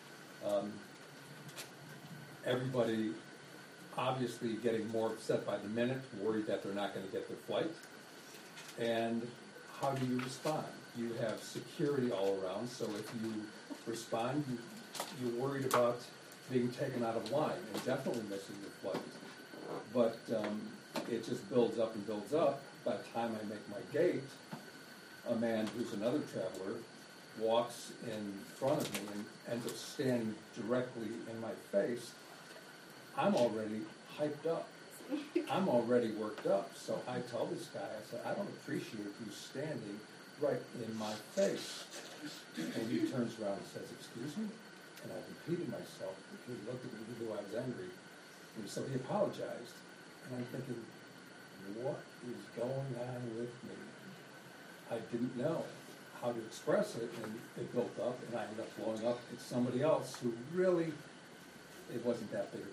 Everybody obviously getting more upset by the minute, worried that they're not going to get their flight. And how do you respond? You have security all around, so if you respond, you're worried about being taken out of line and definitely missing your flight. But it just builds up and builds up. By the time I make my gate, a man who's another traveler walks in front of me and ends up standing directly in my face. I'm already hyped up. I'm already worked up. So I tell this guy, I said, I don't appreciate you standing right in my face. And he turns around and says, excuse me? And I repeated myself. He looked at me, he knew I was angry. And so he apologized. And I'm thinking, what is going on with me? I didn't know how to express it, and it built up, and I ended up blowing up at somebody else who really, it wasn't that big of a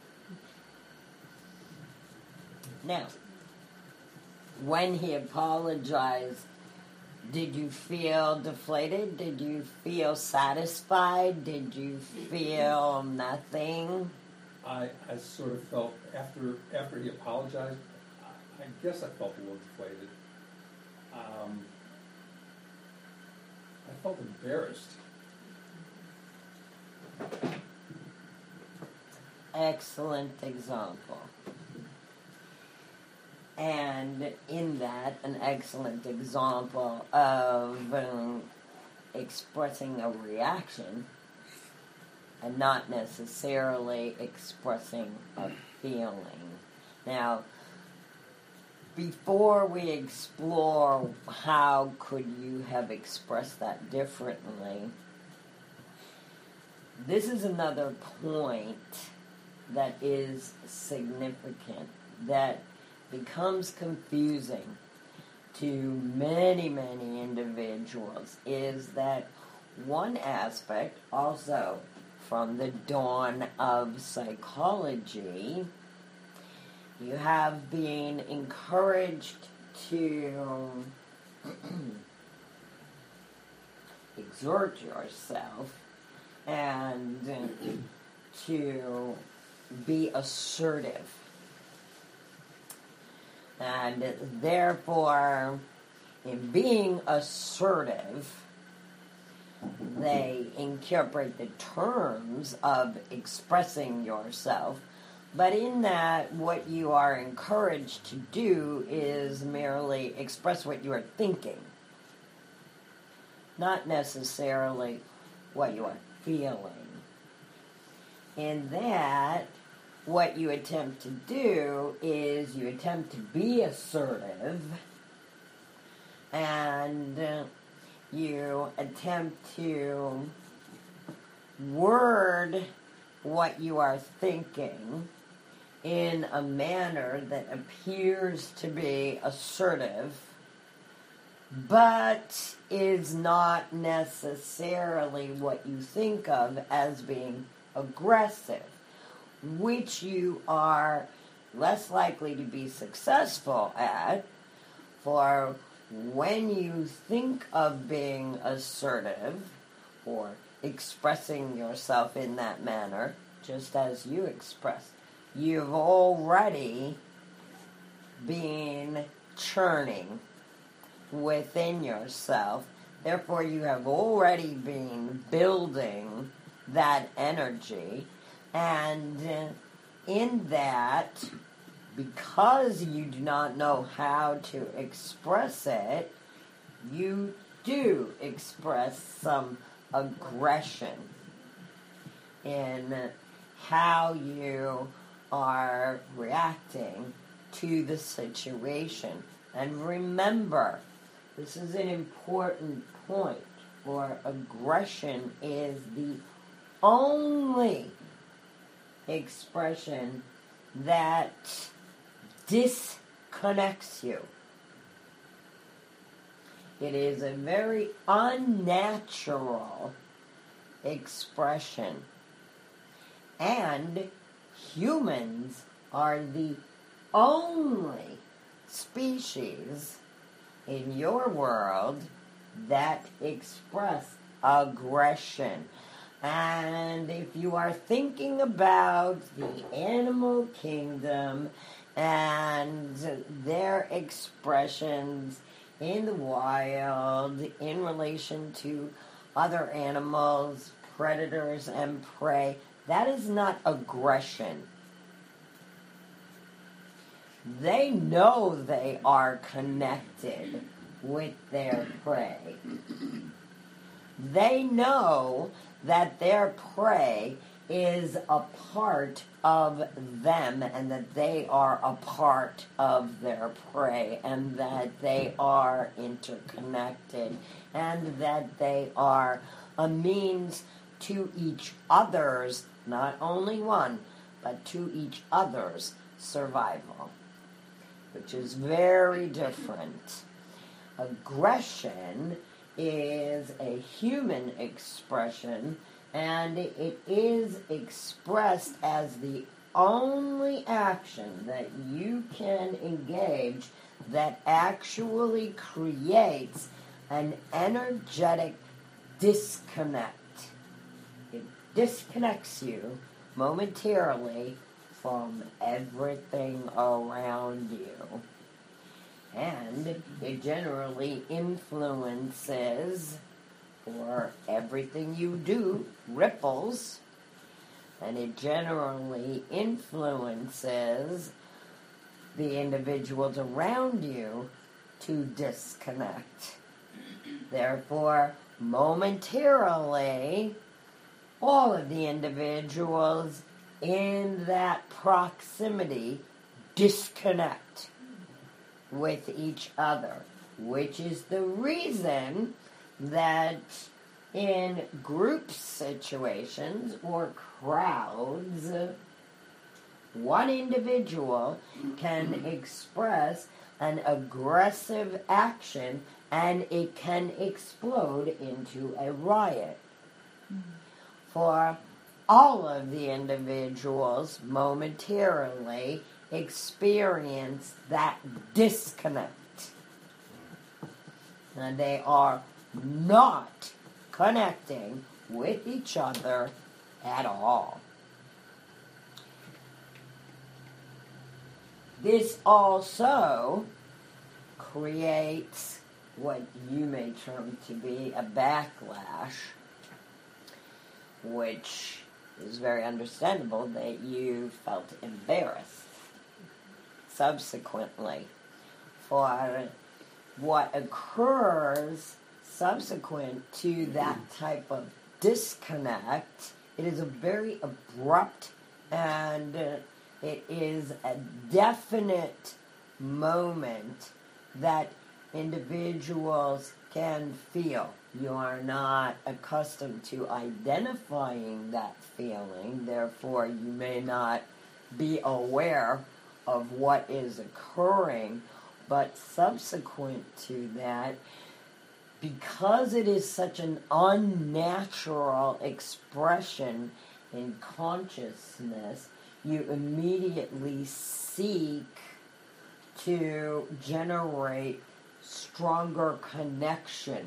deal. Now, when he apologized, did you feel deflated? Did you feel satisfied? Did you feel nothing? I sort of felt, after he apologized, I guess I felt a little deflated. I felt embarrassed. Excellent example. And in that, an excellent example of expressing a reaction and not necessarily expressing a feeling. Now, before we explore how could you have expressed that differently, this is another point that is significant, that becomes confusing to many, many individuals, is that one aspect, also from the dawn of psychology, you have been encouraged to exert yourself and to be assertive. And therefore, in being assertive, they incorporate the terms of expressing yourself. But in that, what you are encouraged to do is merely express what you are thinking, not necessarily what you are feeling. In that, what you attempt to do is you attempt to be assertive, and you attempt to word what you are thinking in a manner that appears to be assertive, but is not necessarily what you think of as being aggressive, which you are less likely to be successful at. For when you think of being assertive or expressing yourself in that manner, just as you express, you've already been churning within yourself. Therefore, you have already been building that energy. And in that, because you do not know how to express it, you do express some aggression in how you are reacting to the situation. And remember, this is an important point, for aggression is the only expression that disconnects you. It is a very unnatural expression. And humans are the only species in your world that express aggression. And if you are thinking about the animal kingdom and their expressions in the wild in relation to other animals, predators and prey, that is not aggression. They know they are connected with their prey. They know that their prey is a part of them, and that they are a part of their prey, and that they are interconnected, and that they are a means to each other's, not only one, but to each other's survival, which is very different. Aggression is a human expression, and it is expressed as the only action that you can engage that actually creates an energetic disconnect. It disconnects you momentarily from everything around you. And it generally influences, or everything you do ripples, and it generally influences the individuals around you to disconnect. Therefore, momentarily, all of the individuals in that proximity disconnect with each other, which is the reason that in group situations or crowds, one individual can express an aggressive action and it can explode into a riot. For all of the individuals momentarily experience that disconnect. And they are not connecting with each other at all. This also creates what you may term to be a backlash, which is very understandable that you felt embarrassed subsequently. For what occurs subsequent to that type of disconnect, it is a very abrupt and It is a definite moment that individuals can feel. You are not accustomed to identifying that feeling, therefore you may not be aware of what is occurring, but subsequent to that, because it is such an unnatural expression in consciousness, you immediately seek to generate stronger connection.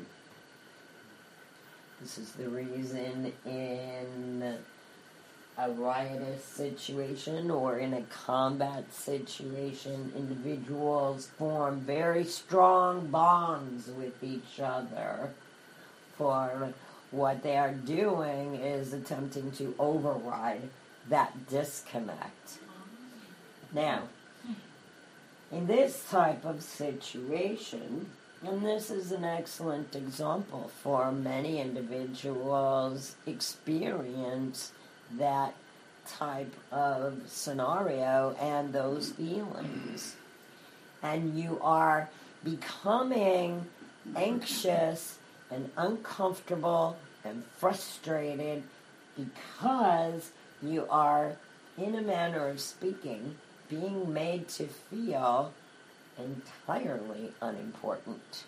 This is the reason in a riotous situation or in a combat situation, individuals form very strong bonds with each other, for what they are doing is attempting to override that disconnect. Now, in this type of situation, and this is an excellent example for many individuals experience that type of scenario and those feelings. And you are becoming anxious and uncomfortable and frustrated because you are, in a manner of speaking, being made to feel entirely unimportant.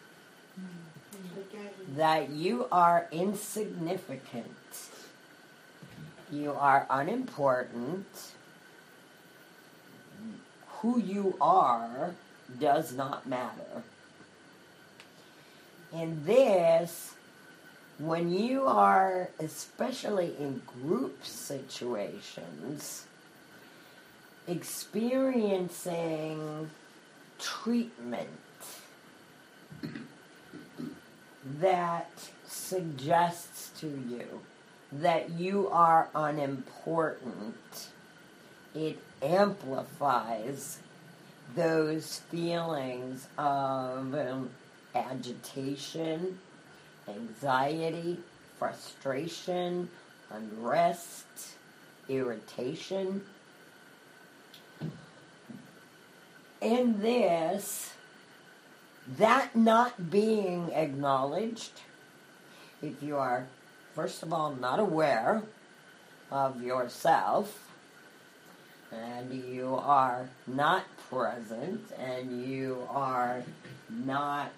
That you are insignificant. You are unimportant. Who you are does not matter. In this, when you are, especially in group situations, experiencing treatment that suggests to you that you are unimportant, it amplifies those feelings of agitation, anxiety, frustration, unrest, irritation. In this, that not being acknowledged, if you are, first of all, not aware of yourself, and you are not present, and you are not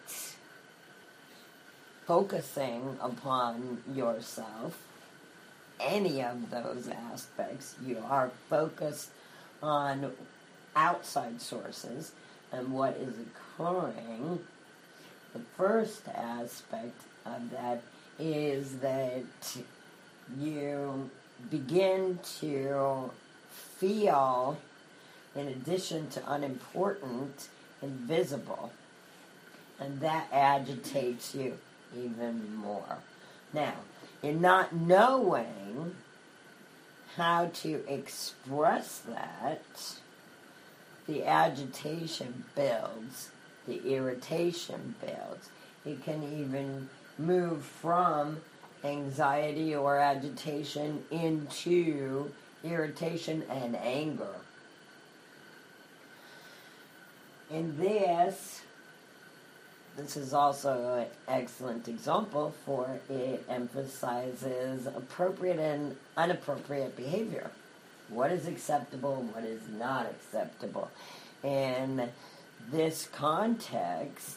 focusing upon yourself, any of those aspects, you are focused on outside sources and what is occurring. The first aspect of that is that you begin to feel, in addition to unimportant, invisible, and that agitates you even more. Now, in not knowing how to express that, the agitation builds, the irritation builds. It can even move from anxiety or agitation into irritation and anger. In this is also an excellent example, for it emphasizes appropriate and inappropriate behavior. What is acceptable, what is not acceptable. In this context,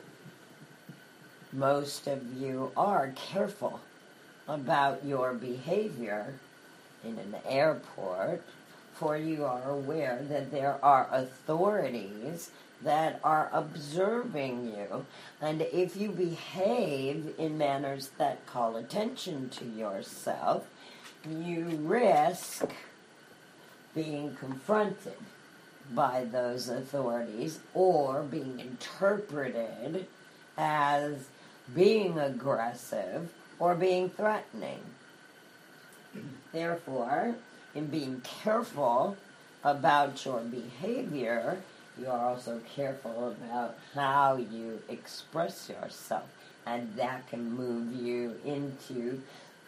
most of you are careful about your behavior in an airport, for you are aware that there are authorities that are observing you, and if you behave in manners that call attention to yourself, you risk being confronted by those authorities or being interpreted as being aggressive or being threatening. Therefore, in being careful about your behavior, you are also careful about how you express yourself, and that can move you into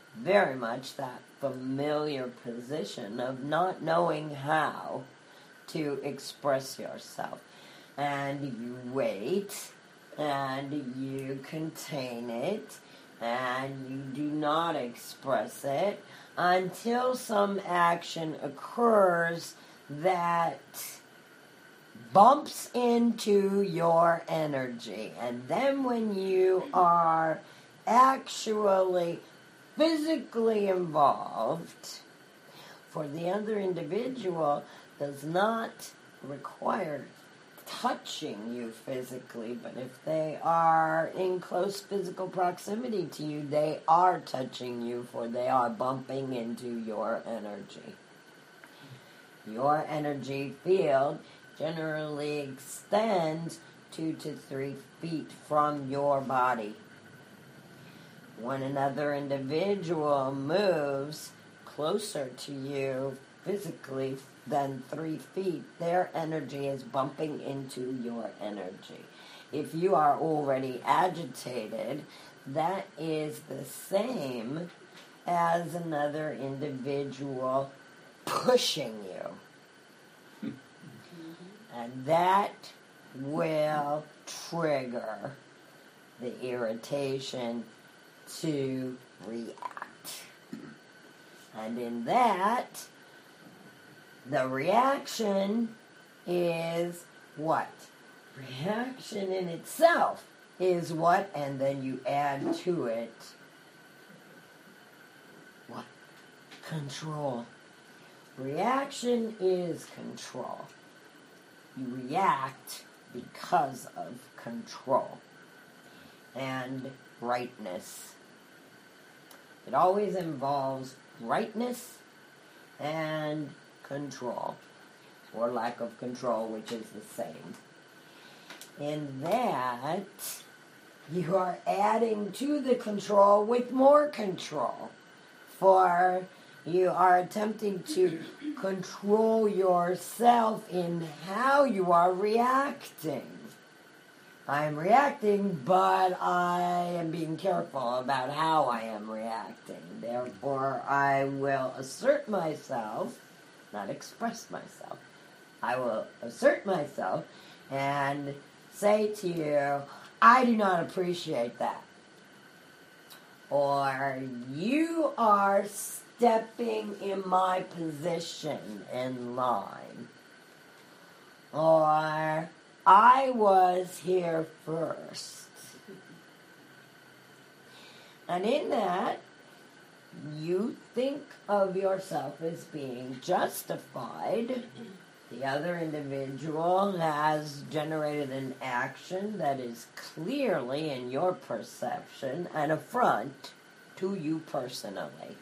very much that familiar position of not knowing how to express yourself. And you wait, and you contain it, and you do not express it until some action occurs that bumps into your energy. And then when you are actually physically involved, for the other individual does not require touching you physically, but if they are in close physical proximity to you, they are touching you, for they are bumping into your energy. Your energy field generally extends 2 to 3 feet from your body. When another individual moves closer to you physically than 3 feet, their energy is bumping into your energy. If you are already agitated, that is the same as another individual pushing you. And that will trigger the irritation to react. And in that, the reaction is what? Reaction in itself is what? And then you add to it what? Control. Reaction is control. You react because of control and rightness. It always involves rightness and control, or lack of control, which is the same. In that, you are adding to the control with more control, for you are attempting to control yourself in how you are reacting. I am reacting, but I am being careful about how I am reacting. Therefore, I will assert myself, not express myself. I will assert myself and say to you, I do not appreciate that. Or, you are stepping in my position in line. Or, I was here first. And in that, you think of yourself as being justified. The other individual has generated an action that is clearly, in your perception, an affront to you personally.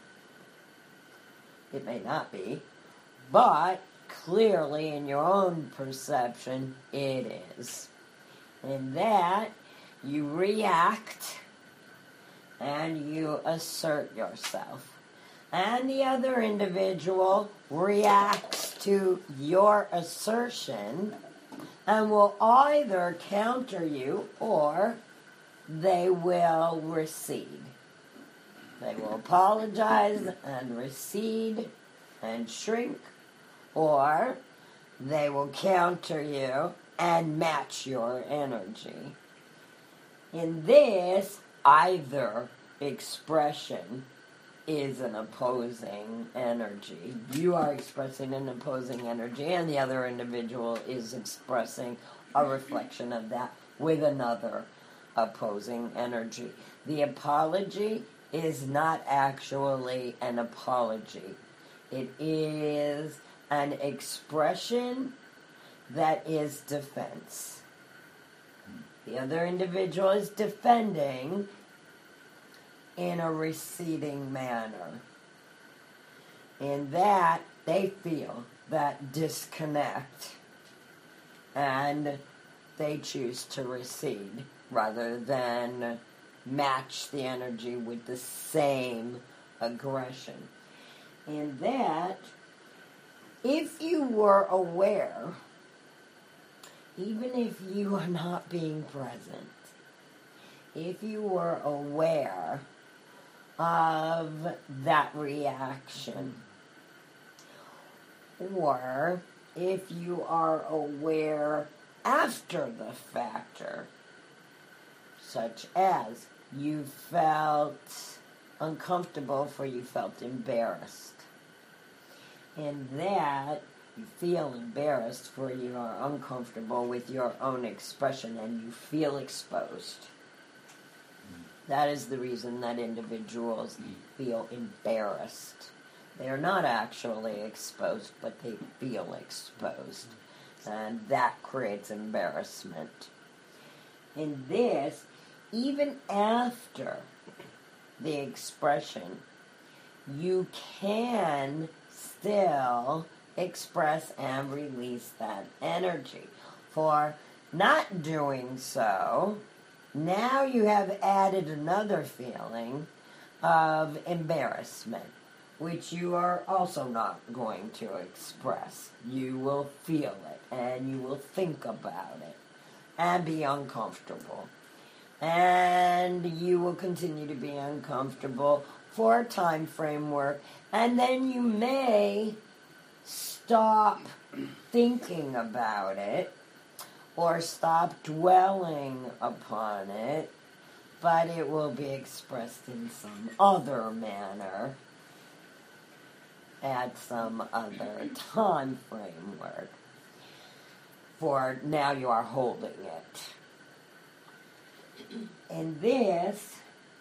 It may not be, but clearly in your own perception, it is. In that, you react and you assert yourself. And the other individual reacts to your assertion and will either counter you or they will recede. They will apologize and recede and shrink, or they will counter you and match your energy. In this, either expression is an opposing energy. You are expressing an opposing energy, and the other individual is expressing a reflection of that with another opposing energy. The apology is not actually an apology. It is an expression that is defense. The other individual is defending in a receding manner. In that, they feel that disconnect and they choose to recede rather than match the energy with the same aggression. In that, if you were aware, even if you are not being present, if you were aware of that reaction. Or if you are aware after the factor, such as you felt uncomfortable for you felt embarrassed. In that, you feel embarrassed for you are uncomfortable with your own expression and you feel exposed. That is the reason that individuals feel embarrassed. They are not actually exposed, but they feel exposed. And that creates embarrassment. In this, even after the expression, you can still express and release that energy. For not doing so, now you have added another feeling of embarrassment, which you are also not going to express. You will feel it, and you will think about it, and be uncomfortable. And you will continue to be uncomfortable for a time framework, and then you may stop thinking about it, or stop dwelling upon it, but it will be expressed in some other manner at some other time framework. For now you are holding it. And this,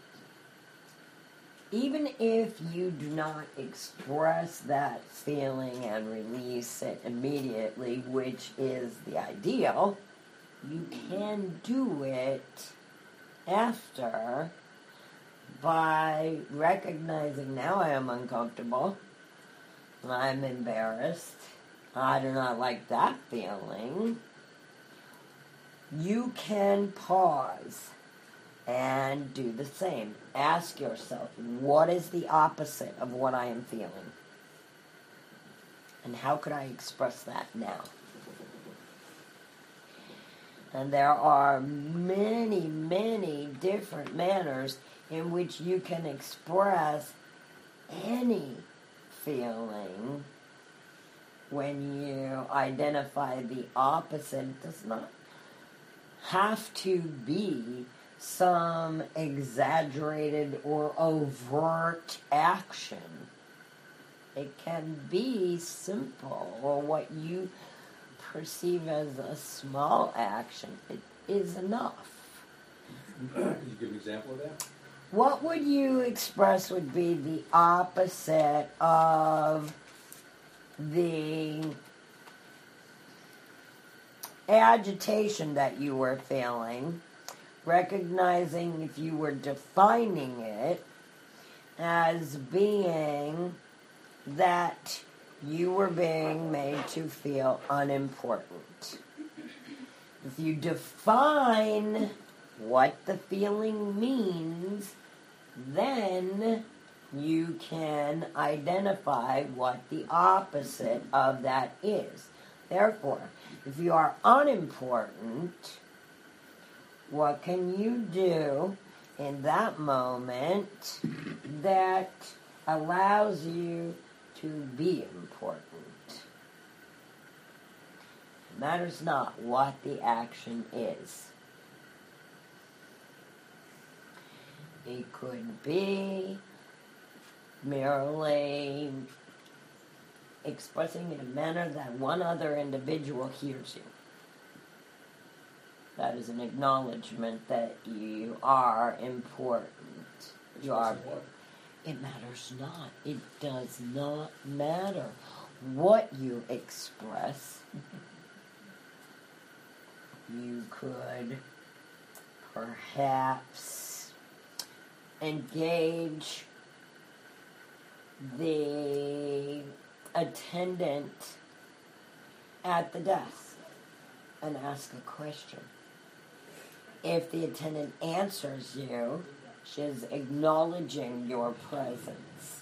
even if you do not express that feeling and release it immediately, which is the ideal, you can do it after by recognizing, now I am uncomfortable, I'm embarrassed, I do not like that feeling. You can pause and do the same. Ask yourself, what is the opposite of what I am feeling? And how could I express that now? And there are many, many different manners in which you can express any feeling when you identify the opposite. It does not have to be some exaggerated or overt action. It can be simple, or what you perceive as a small action. It is enough. Could you give an example of that? What would you express would be the opposite of the agitation that you were feeling, recognizing if you were defining it as being that you were being made to feel unimportant. If you define what the feeling means, then you can identify what the opposite of that is. Therefore, if you are unimportant, what can you do in that moment that allows you to be important? It matters not what the action is. It could be merely expressing in a manner that one other individual hears you. That is an acknowledgement that you are important. You are. It matters not. It does not matter what you express. You could perhaps engage the attendant at the desk and ask a question. If the attendant answers you, she is acknowledging your presence.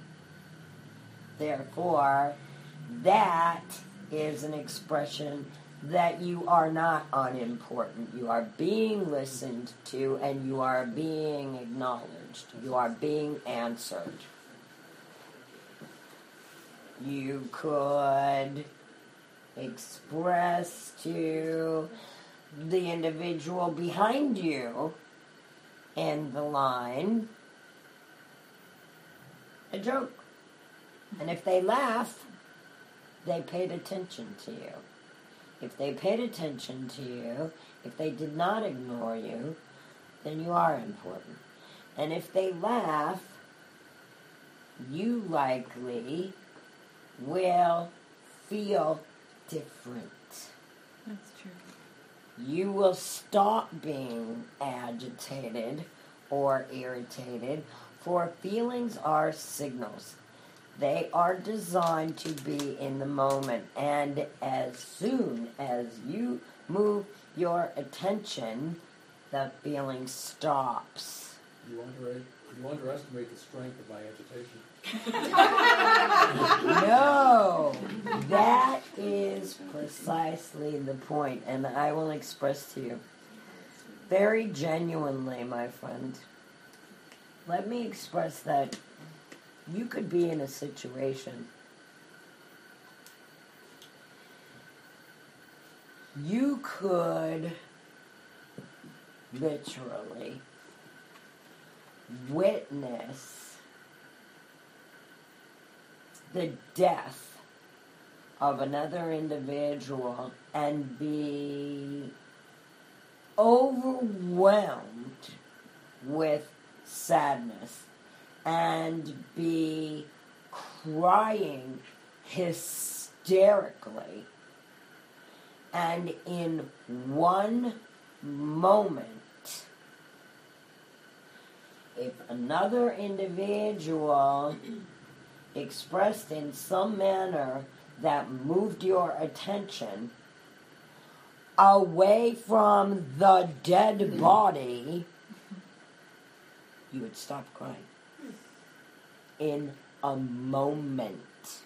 Therefore, that is an expression that you are not unimportant. You are being listened to and you are being acknowledged. You are being answered. You could express to the individual behind you in the line a joke. And if they laugh, they paid attention to you. If they paid attention to you, if they did not ignore you, then you are important. And if they laugh, you likely will feel different. That's true. You will stop being agitated or irritated, for feelings are signals. They are designed to be in the moment, and as soon as you move your attention, the feeling stops. You underestimate the strength of my agitation. No, that is precisely the point, and I will express to you very genuinely, my friend. Let me express that you could be in a situation. You could literally witness the death of another individual and be overwhelmed with sadness and be crying hysterically, and in one moment, if another individual expressed in some manner that moved your attention away from the dead body, you would stop crying in a moment.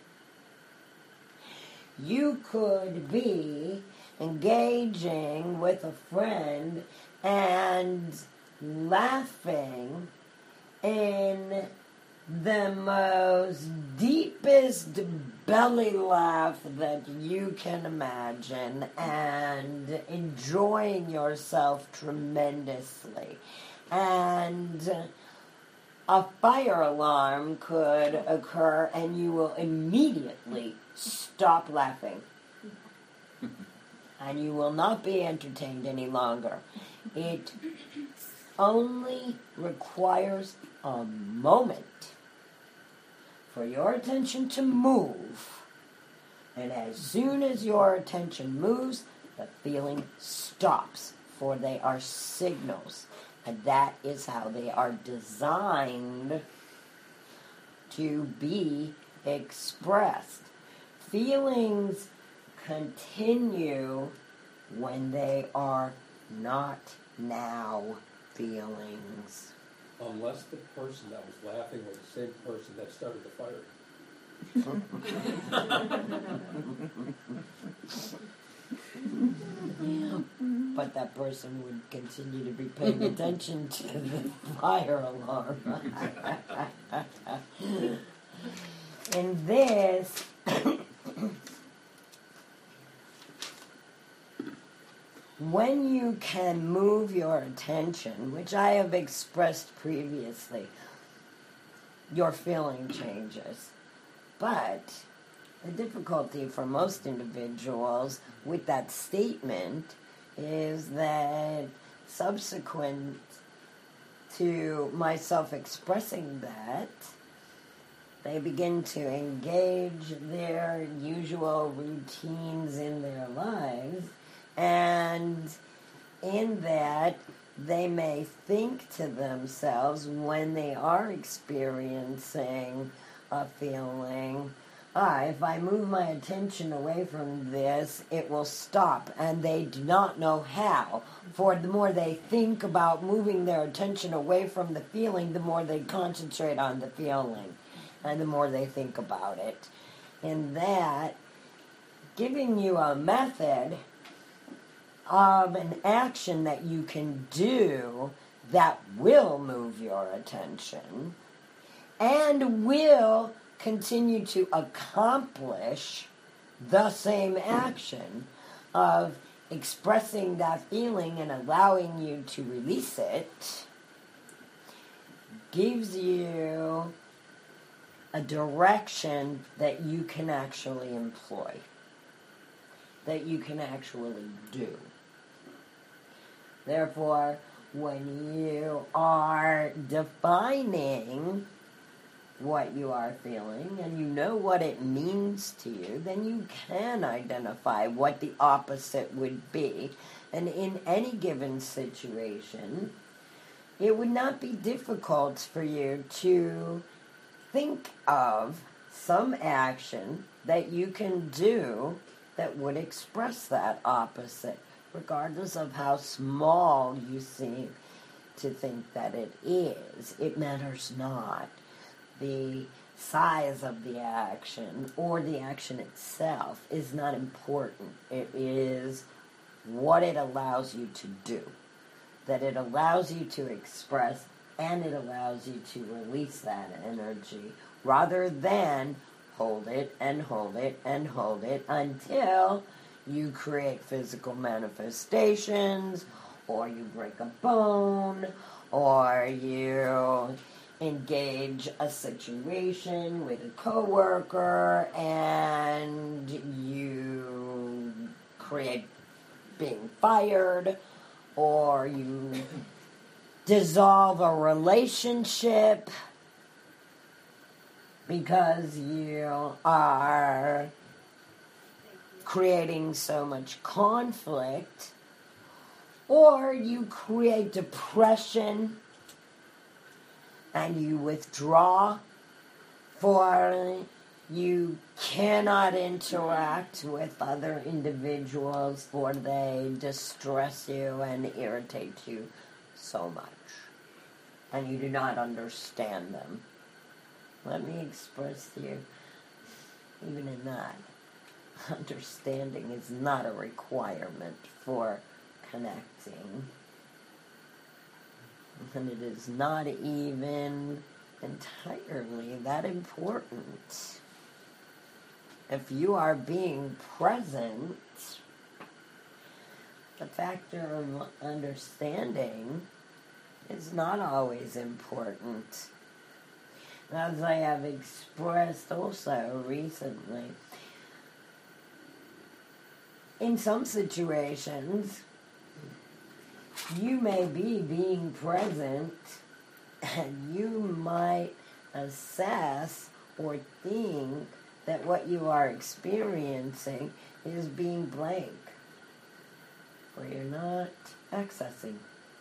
You could be engaging with a friend and laughing in the most deepest belly laugh that you can imagine and enjoying yourself tremendously. And a fire alarm could occur and you will immediately stop laughing. And you will not be entertained any longer. It only requires a moment for your attention to move. And as soon as your attention moves, the feeling stops, for they are signals. And that is how they are designed to be expressed. Feelings continue when they are not now feelings. Unless the person that was laughing was the same person that started the fire. But that person would continue to be paying attention to the fire alarm. In this, when you can move your attention, which I have expressed previously, your feeling changes. But the difficulty for most individuals with that statement is that subsequent to myself expressing that, they begin to engage their usual routines in their lives, and in that they may think to themselves when they are experiencing a feeling, if I move my attention away from this, it will stop. And they do not know how. For the more they think about moving their attention away from the feeling, the more they concentrate on the feeling. And the more they think about it. In that, giving you a method of an action that you can do that will move your attention and will continue to accomplish the same action of expressing that feeling and allowing you to release it, gives you a direction that you can actually employ, that you can actually do. Therefore, when you are defining what you are feeling and you know what it means to you, then you can identify what the opposite would be. And in any given situation, it would not be difficult for you to think of some action that you can do that would express that opposite, regardless of how small you seem to think that it is. It matters not. The size of the action or the action itself is not important. It is what it allows you to do, that it allows you to express, and it allows you to release that energy rather than hold it and hold it and hold it until you create physical manifestations, or you break a bone, or you engage a situation with a coworker and you create being fired, or you dissolve a relationship because you are creating so much conflict, or you create depression and you withdraw, for you cannot interact with other individuals, for they distress you and irritate you so much, and you do not understand them. Let me express to you, even in that, understanding is not a requirement for connecting. And it is not even entirely that important. If you are being present, the factor of understanding is not always important. As I have expressed also recently, in some situations, you may be being present and you might assess or think that what you are experiencing is being blank, or you're not accessing.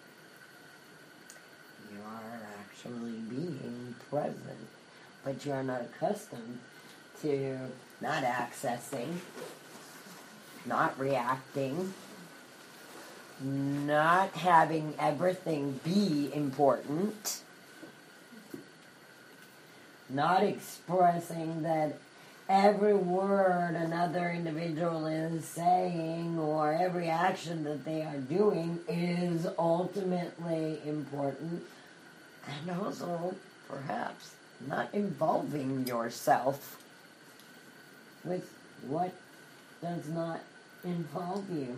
You are actually being present, but you are not accustomed to not accessing, not reacting, not having everything be important, not expressing that every word another individual is saying or every action that they are doing is ultimately important, and also perhaps not involving yourself with what does not involve you,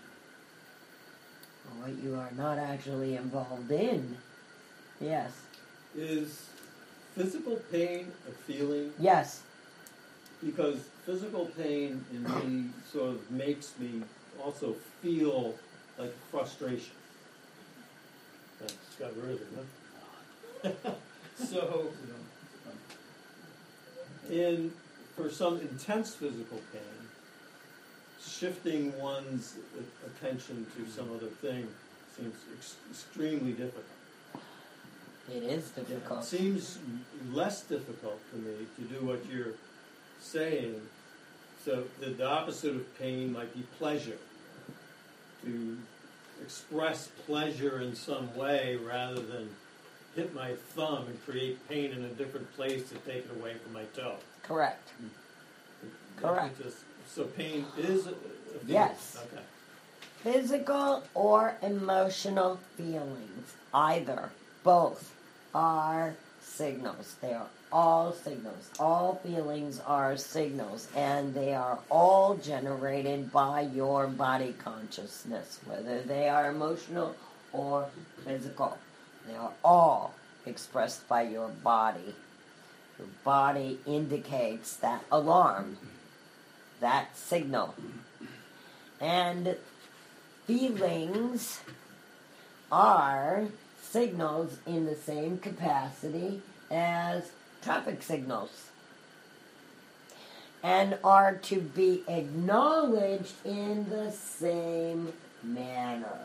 or what you are not actually involved in. Yes. Is physical pain a feeling? Yes. Because physical pain in me sort of makes me also feel like frustration. That's got rid of it, huh? So, for some intense physical pain, shifting one's attention to some other thing seems extremely difficult. It is difficult. It seems less difficult to me to do what you're saying. So the opposite of pain might be pleasure. To express pleasure in some way rather than hit my thumb and create pain in a different place to take it away from my toe. Correct. Correct. So pain is a feeling. Yes. Okay. physical or emotional feelings, either, both, are signals. They are all signals. All feelings are signals, and they are all generated by your body consciousness, whether they are emotional or physical. They are all expressed by your body. Your body indicates that alarm, that signal. And feelings are signals in the same capacity as traffic signals, and are to be acknowledged in the same manner.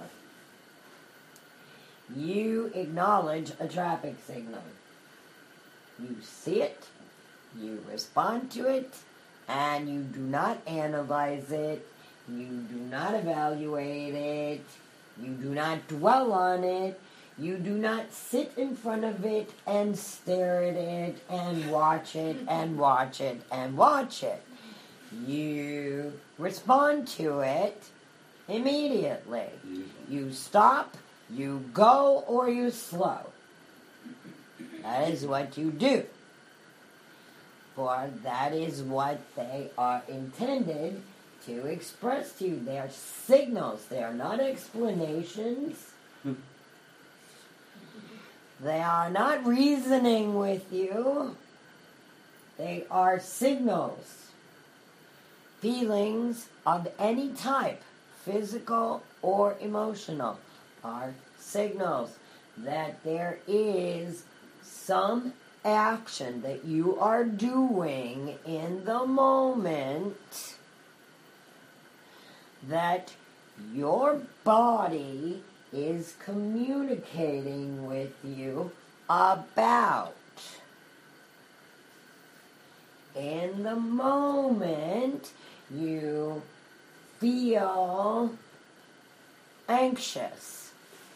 You acknowledge a traffic signal. You see it, you respond to it, and you do not analyze it, you do not evaluate it, you do not dwell on it, you do not sit in front of it and stare at it and watch it and watch it and watch it. You respond to it immediately. You stop, you go, or you slow. That is what you do. For that is what they are intended to express to you. They are signals. They are not explanations. They are not reasoning with you. They are signals. Feelings of any type, physical or emotional, are signals that there is some action that you are doing in the moment that your body is communicating with you about. In the moment, you feel anxious.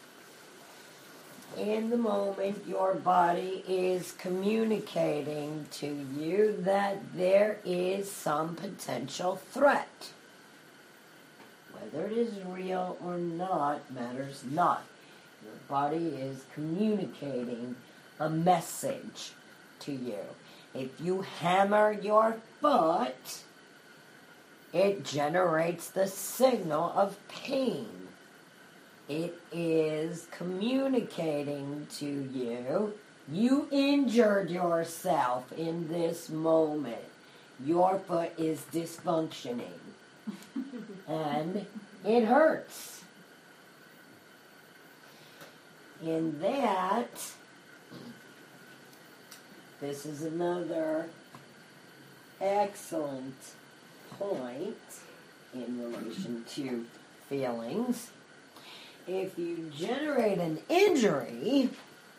In the moment, your body is communicating to you that there is some potential threat. Whether it is real or not matters not. Your body is communicating a message to you. If you hammer your foot, it generates the signal of pain. It is communicating to you, you injured yourself in this moment. Your foot is dysfunctioning. And it hurts. In that, this is another excellent point in relation to feelings. If you generate an injury,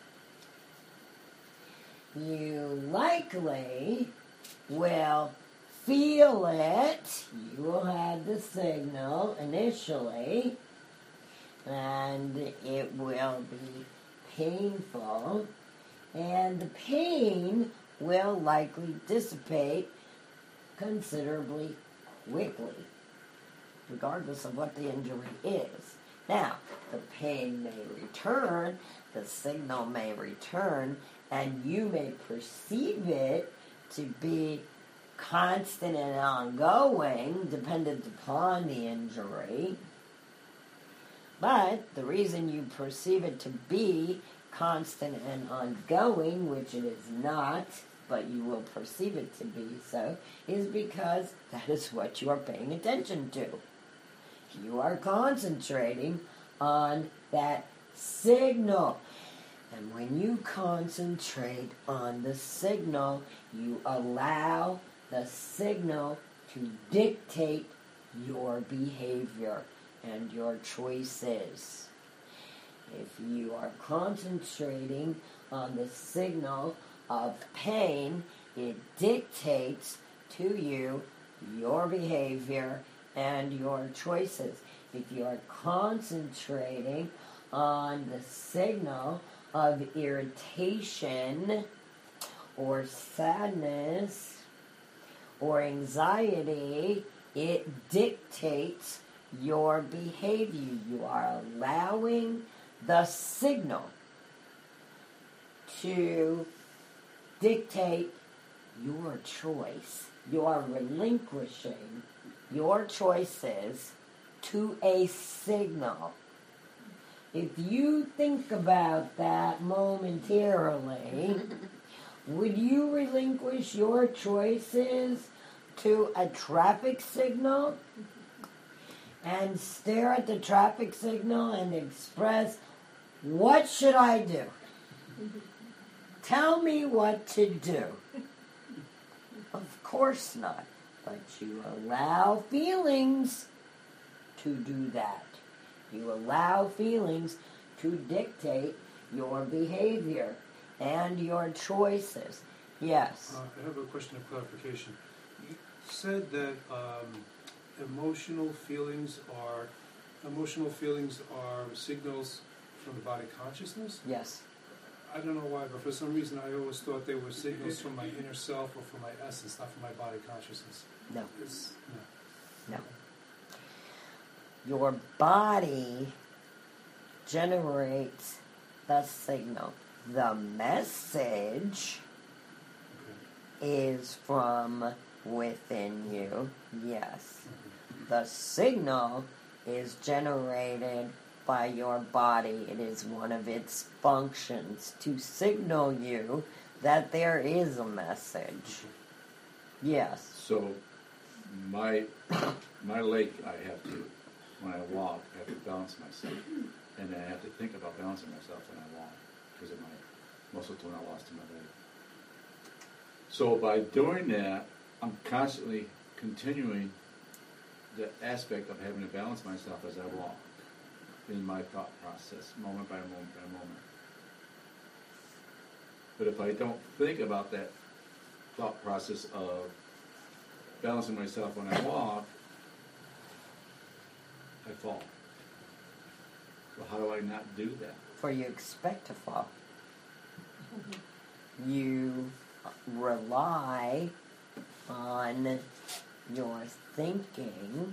you likely will feel it. You will have the signal initially, and it will be painful, and the pain will likely dissipate considerably quickly, regardless of what the injury is. Now, the pain may return, the signal may return, and you may perceive it to be constant and ongoing, dependent upon the injury. But the reason you perceive it to be constant and ongoing, which it is not, but you will perceive it to be so, is because that is what you are paying attention to. You are concentrating on that signal. And when you concentrate on the signal, you allow the signal to dictate your behavior and your choices. If you are concentrating on the signal of pain, it dictates to you your behavior and your choices. If you are concentrating on the signal of irritation or sadness or anxiety, it dictates your behavior. You are allowing the signal to dictate your choice. You are relinquishing your choices to a signal. If you think about that momentarily, would you relinquish your choices to a traffic signal and stare at the traffic signal and express, what should I do? Tell me what to do. Of course not. But you allow feelings to do that. You allow feelings to dictate your behavior and your choices. Yes. I have a question of clarification. You said that emotional feelings are signals from the body consciousness? Yes. I don't know why, but for some reason I always thought they were signals from my inner self or from my essence, not from my body consciousness. No. No. Your body generates the signal. The message is from within you, yes. The signal is generated by your body. It is one of its functions to signal you that there is a message. Yes. So, my leg, I have to, when I walk, I have to balance myself. And I have to think about balancing myself when I walk because of my muscle tone I lost in my leg. So by doing that, I'm constantly continuing the aspect of having to balance myself as I walk in my thought process, moment by moment by moment. But if I don't think about that thought process of balancing myself when I walk, I fall. So how do I not do that? For you expect to fall. You rely on your thinking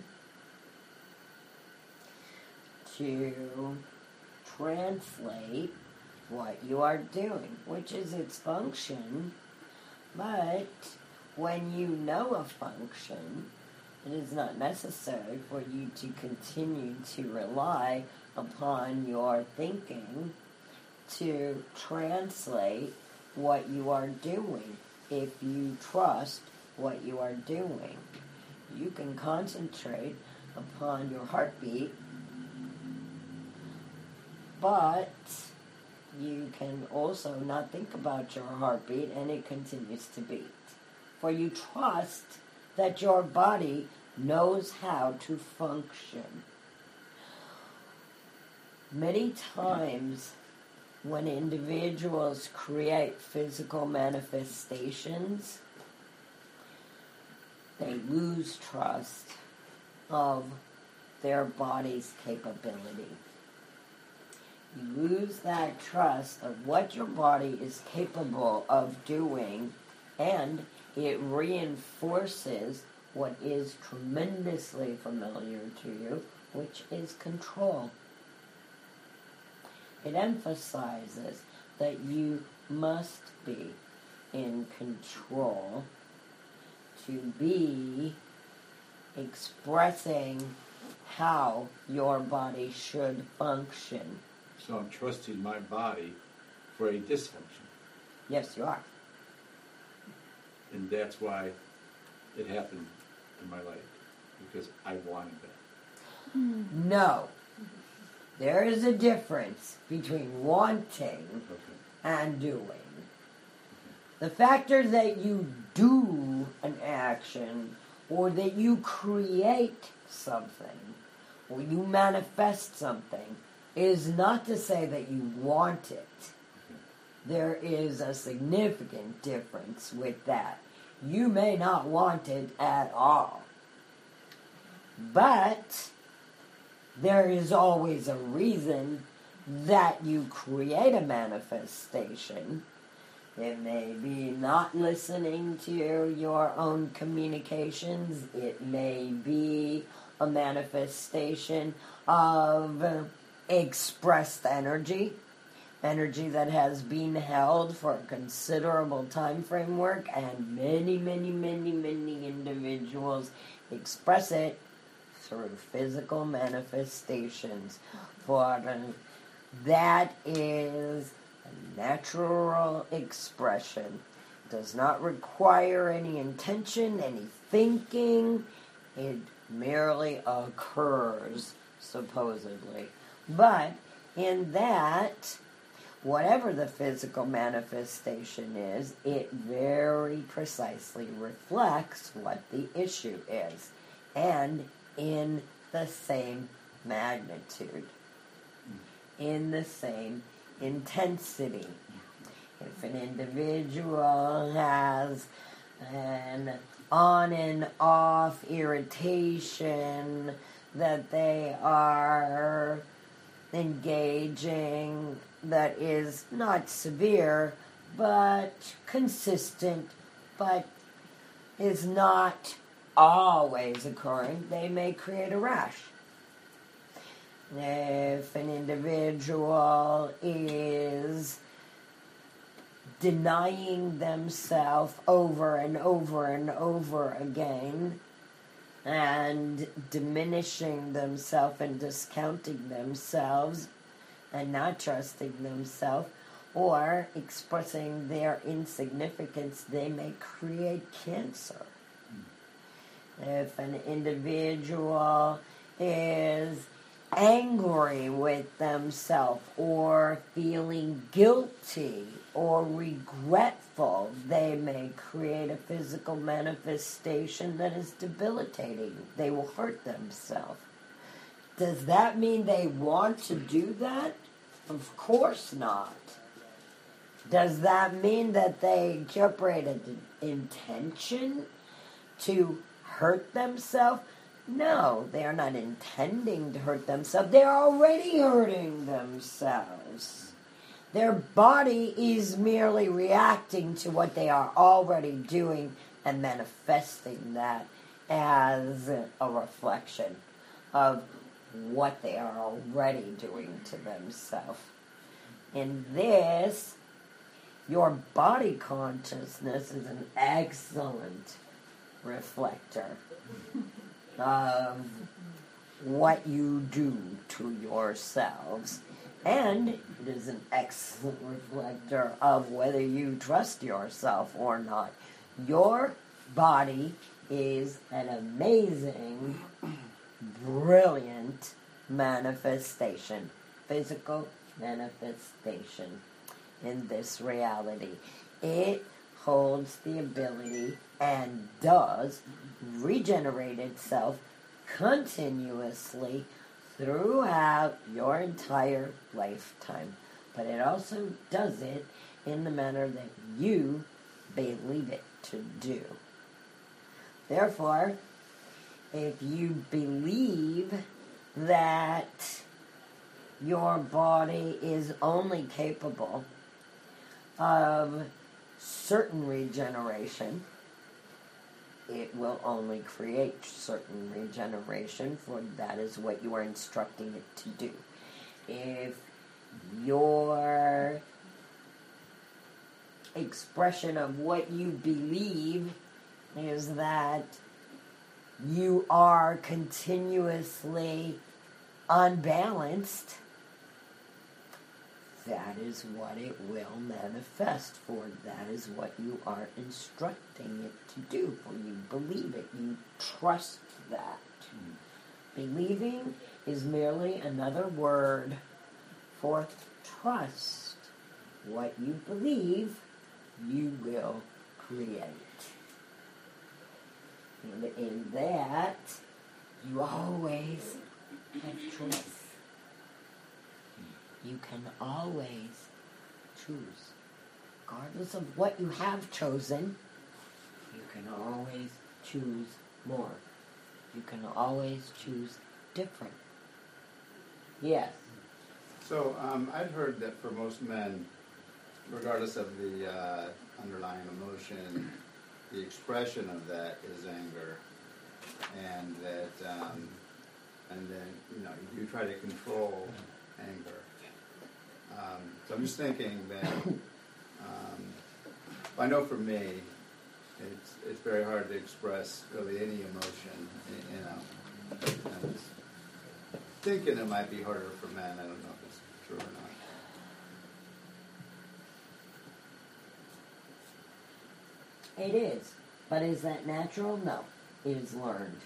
to translate what you are doing, which is its function, but when you know a function, it is not necessary for you to continue to rely upon your thinking to translate what you are doing. If you trust what you are doing, you can concentrate upon your heartbeat, but you can also not think about your heartbeat and it continues to beat. For you trust that your body knows how to function. Many times when individuals create physical manifestations, they lose trust of their body's capability. You lose that trust of what your body is capable of doing, and it reinforces what is tremendously familiar to you, which is control. It emphasizes that you must be in control to be expressing how your body should function. So I'm trusting my body for a dysfunction. Yes, you are. And that's why it happened in my life, because I wanted that. No. There is a difference between wanting and doing. The factor that you do an action, or that you create something, or you manifest something, is not to say that you want it. There is a significant difference with that. You may not want it at all. But there is always a reason that you create a manifestation. It may be not listening to your own communications. It may be a manifestation of expressed energy, energy that has been held for a considerable time framework, and many individuals express it through physical manifestations. For that is a natural expression. Does not require any intention, any thinking. It merely occurs, supposedly. But in that, whatever the physical manifestation is, it very precisely reflects what the issue is, and in the same magnitude, in the same intensity. If an individual has an on and off irritation that they are engaging that is not severe but consistent, but is not always occurring, they may create a rash. If an individual is denying themselves over and over and over again, and diminishing themselves and discounting themselves and not trusting themselves, or expressing their insignificance, they may create cancer. If an individual is angry with themselves or feeling guilty or regretful, they may create a physical manifestation that is debilitating. They will hurt themselves. Does that mean they want to do that? Of course not. Does that mean that they incorporate an intention to hurt themselves? No, they are not intending to hurt themselves. They're already hurting themselves. Their body is merely reacting to what they are already doing and manifesting that as a reflection of what they are already doing to themselves. In this, your body consciousness is an excellent reflector of what you do to yourselves, and it is an excellent reflector of whether you trust yourself or not. Your body is an amazing, brilliant manifestation, physical manifestation in this reality. It holds the ability and does regenerate itself continuously throughout your entire lifetime. But it also does it in the manner that you believe it to do. Therefore, if you believe that your body is only capable of certain regeneration, it will only create certain regeneration, for that is what you are instructing it to do. If your expression of what you believe is that you are continuously unbalanced, that is what it will manifest, for that is what you are instructing it to do, for you believe it, you trust that. Believing is merely another word for trust. What you believe, you will create. And in that, you always have choice. You can always choose. Regardless of what you have chosen, you can always choose more. You can always choose different. Yes? So I've heard that for most men, regardless of the underlying emotion, the expression of that is anger. And that and then you try to control anger. So I'm just thinking that I know for me, it's very hard to express really any emotion, And I'm thinking it might be harder for men. I don't know if it's true or not. It is. But is that natural? No. It is learned.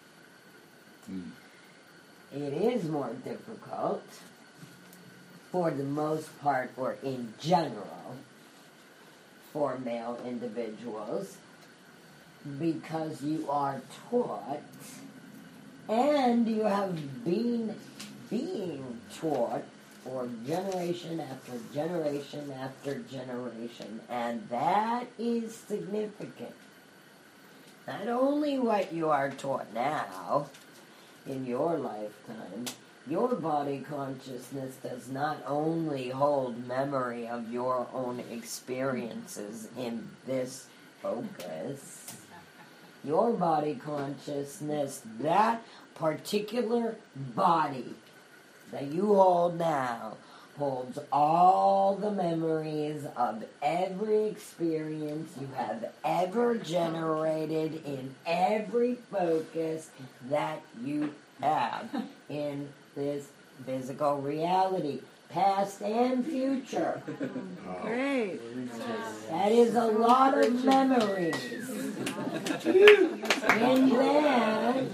It is more difficult for the most part, or in general, for male individuals, because you are taught, and you have been being taught for generation after generation after generation, and that is significant. Not only what you are taught now in your lifetime, your body consciousness does not only hold memory of your own experiences in this focus. Your body consciousness, that particular body that you hold now, holds all the memories of every experience you have ever generated in every focus that you have in this physical reality, past and future. Great. That is a lot of memories. And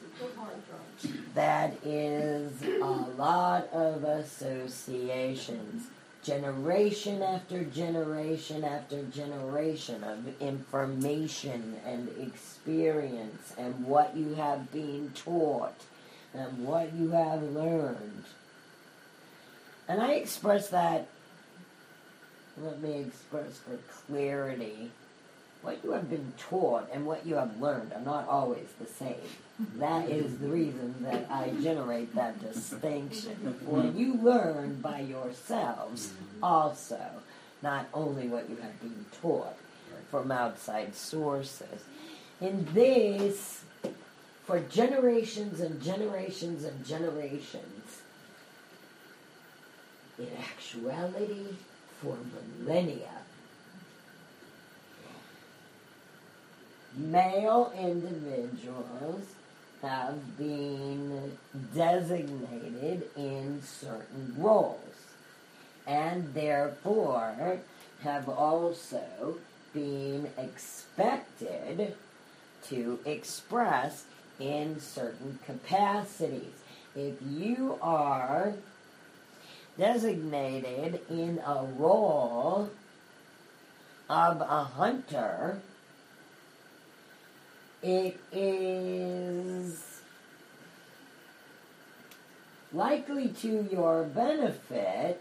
that is a lot of associations. Generation after generation after generation of information and experience and what you have been taught and what you have learned. And I express that, let me express for clarity, what you have been taught and what you have learned are not always the same. That is the reason that I generate that distinction. For you learn by yourselves also, not only what you have been taught from outside sources. In this, for generations and generations and generations, in actuality, for millennia, male individuals have been designated in certain roles, and therefore have also been expected to express in certain capacities. If you are designated in a role of a hunter, it is likely to your benefit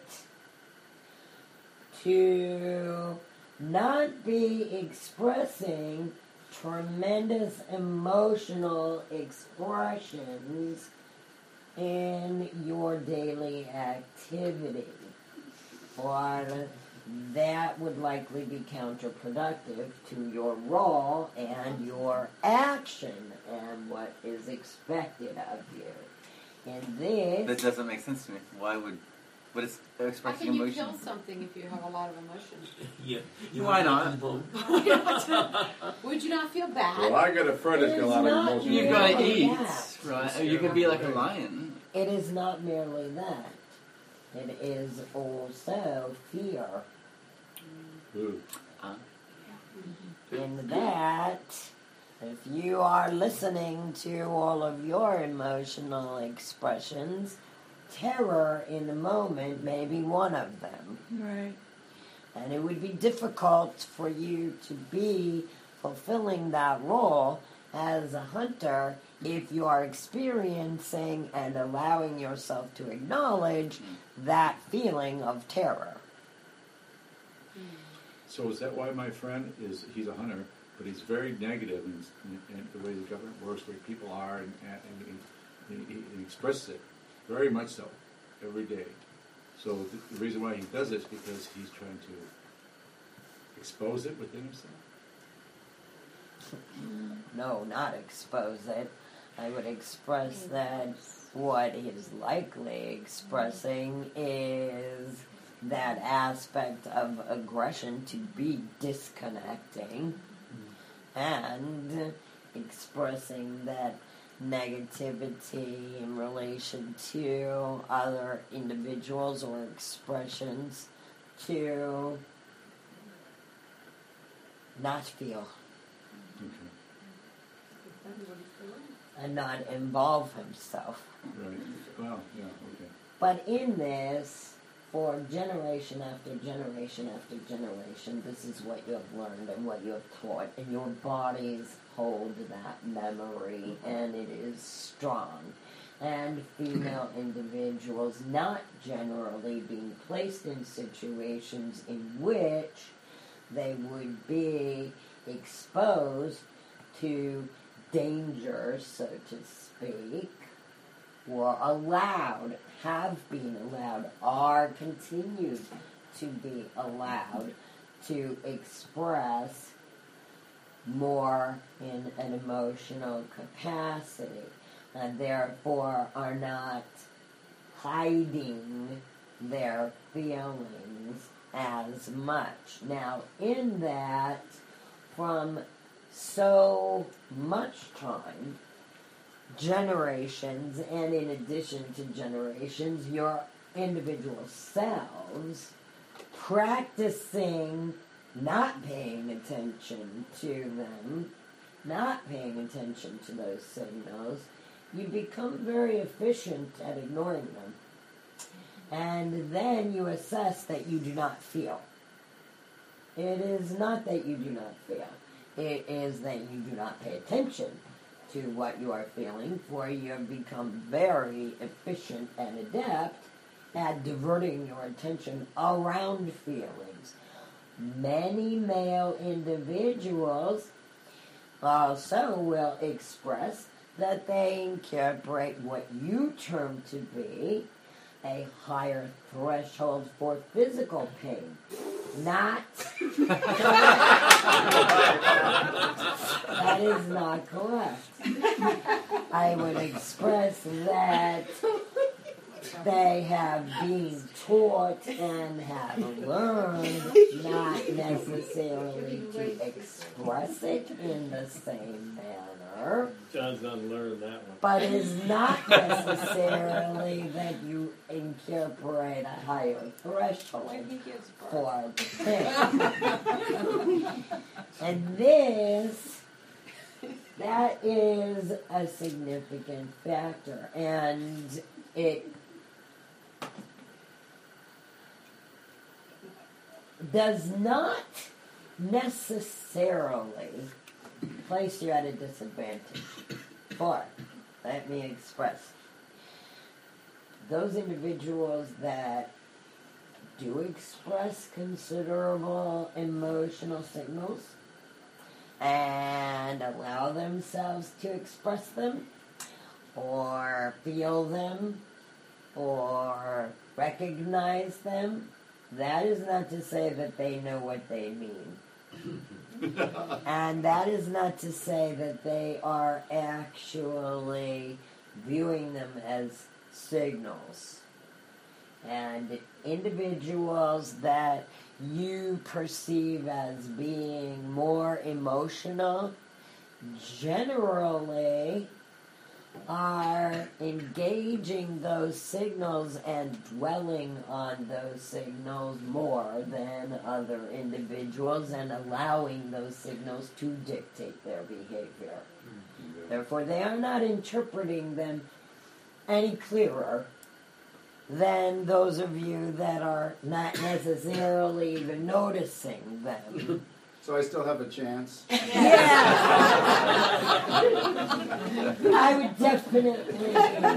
to not be expressing tremendous emotional expressions in your daily activity, or that would likely be counterproductive to your role and your action and what is expected of you. In this, That doesn't make sense to me. Why would... What is How expressing can you emotion? kill something if you have a lot of emotion? Yeah. Why not? Would you not feel bad? Well, I got a friend that's got a lot of emotion. You've got to merely eat, that. right? You can be like a lion. It is not merely that. It is also fear. In that, if you are listening to all of your emotional expressions, terror in the moment may be one of them. Right. And it would be difficult for you to be fulfilling that role as a hunter if you are experiencing and allowing yourself to acknowledge that feeling of terror. So is that why my friend he's a hunter, but he's very negative in the way the government works, the way people are, and he expresses it very much so every day. So the reason why he does it is because he's trying to expose it within himself? No, not expose it. I would express that what he's likely expressing is that aspect of aggression to be disconnecting and expressing that negativity in relation to other individuals or expressions to not feel and not involve himself. Right. Well, yeah, okay. But in this, for generation after generation after generation, this is what you have learned and what you have taught, and your bodies hold that memory, and it is strong. And female individuals not generally being placed in situations in which they would be exposed to danger, so to speak, were allowed, have been allowed, are continued to be allowed to express more in an emotional capacity, and therefore are not hiding their feelings as much. Now, in that, from so much time, generations, and in addition to generations, your individual selves practicing not paying attention to them, not paying attention to those signals, you become very efficient at ignoring them. And then you assess that you do not feel. It is not that you do not feel. It is that you do not pay attention to what you are feeling, for you have become very efficient and adept at diverting your attention around feelings. Many male individuals also will express that they incorporate what you term to be a higher threshold for physical pain. Not. That is not correct. I would express that they have been taught and have learned not necessarily to express it in the same manner. John's unlearned that one. But it is not necessarily that you incorporate a higher threshold for pain. And that is a significant factor. And it does not necessarily place you at a disadvantage. But, let me express, those individuals that do express considerable emotional signals and allow themselves to express them or feel them or recognize them, that is not to say that they know what they mean. And that is not to say that they are actually viewing them as signals. And individuals that you perceive as being more emotional generally are engaging those signals and dwelling on those signals more than other individuals and allowing those signals to dictate their behavior. Therefore, they are not interpreting them any clearer than those of you that are not necessarily even noticing them. So I still have a chance? Yeah. I would definitely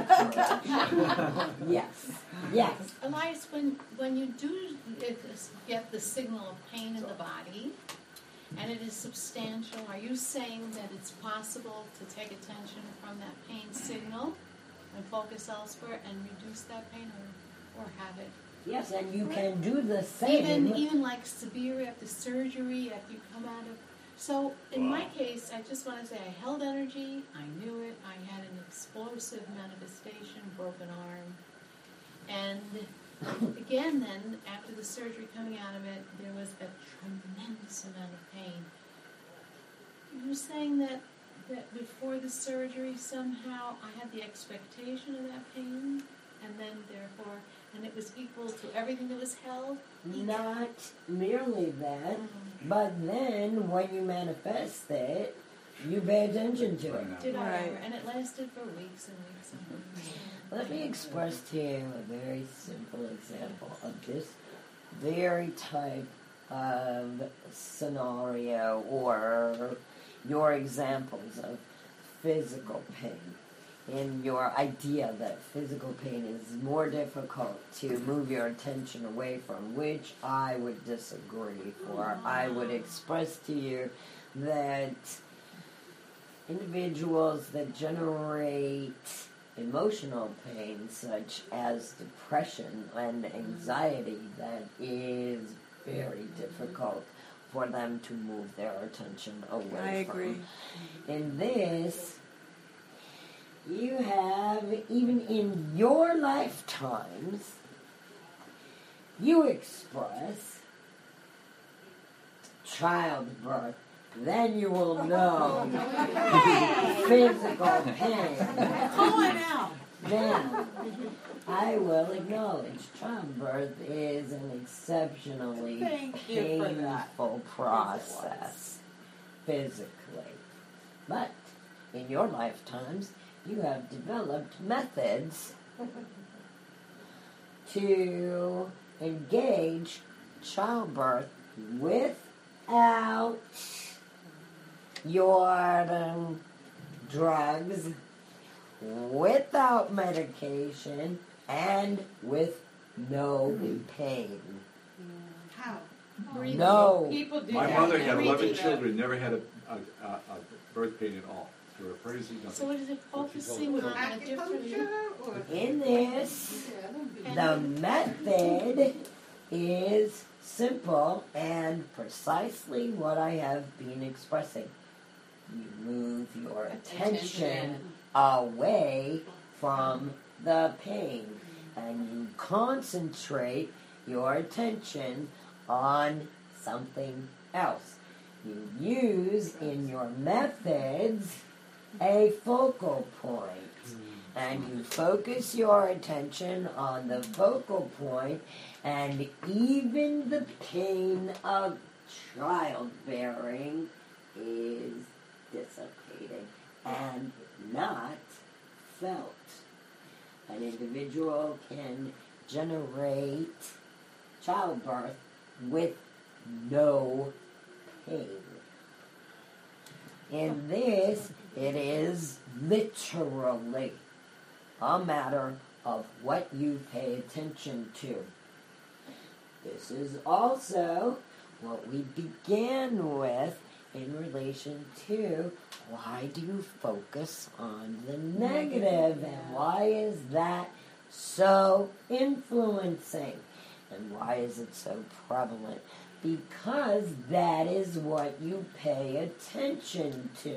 yes. Yes. Elias, when you do get the signal of pain in the body, and it is substantial, are you saying that it's possible to take attention from that pain signal and focus elsewhere and reduce that pain or have it? Yes, and you can do the same. Even like severe after surgery, after you come out of So in my case, I just want to say I held energy, I knew it, I had an explosive manifestation, broken arm. And again then, after the surgery coming out of it, there was a tremendous amount of pain. You were saying that before the surgery somehow I had the expectation of that pain, and then therefore, and it was equal to everything that was held? Not merely that, but then when you manifest it, you pay attention to it. Did I ever? And it lasted for weeks and weeks and weeks. Let me express to you a very simple example of this very type of scenario, or your examples of physical pain, in your idea that physical pain is more difficult to move your attention away from, which I would disagree for. I would express to you that individuals that generate emotional pain, such as depression and anxiety, that is very difficult for them to move their attention away from. I agree. In this, you have, even in your lifetimes, you express childbirth. Then you will know physical pain. Come on now. Then I will acknowledge childbirth is an exceptionally painful process physically. But in your lifetimes, you have developed methods to engage childbirth without your drugs, without medication, and with no pain. How? No. People do My that. mother had We 11 do that. children, never had a birth pain at all. They were crazy. So is it focusing on a different... In this, the method is simple and precisely what I have been expressing. You move your attention away from the pain, and you concentrate your attention on something else. You use in your methods a focal point, and you focus your attention on the focal point, and even the pain of childbearing is dissipated and not felt. An individual can generate childbirth with no pain. In this, it is literally a matter of what you pay attention to. This is also what we began with in relation to why do you focus on the negative, and why is that so influencing, and why is it so prevalent? Because that is what you pay attention to.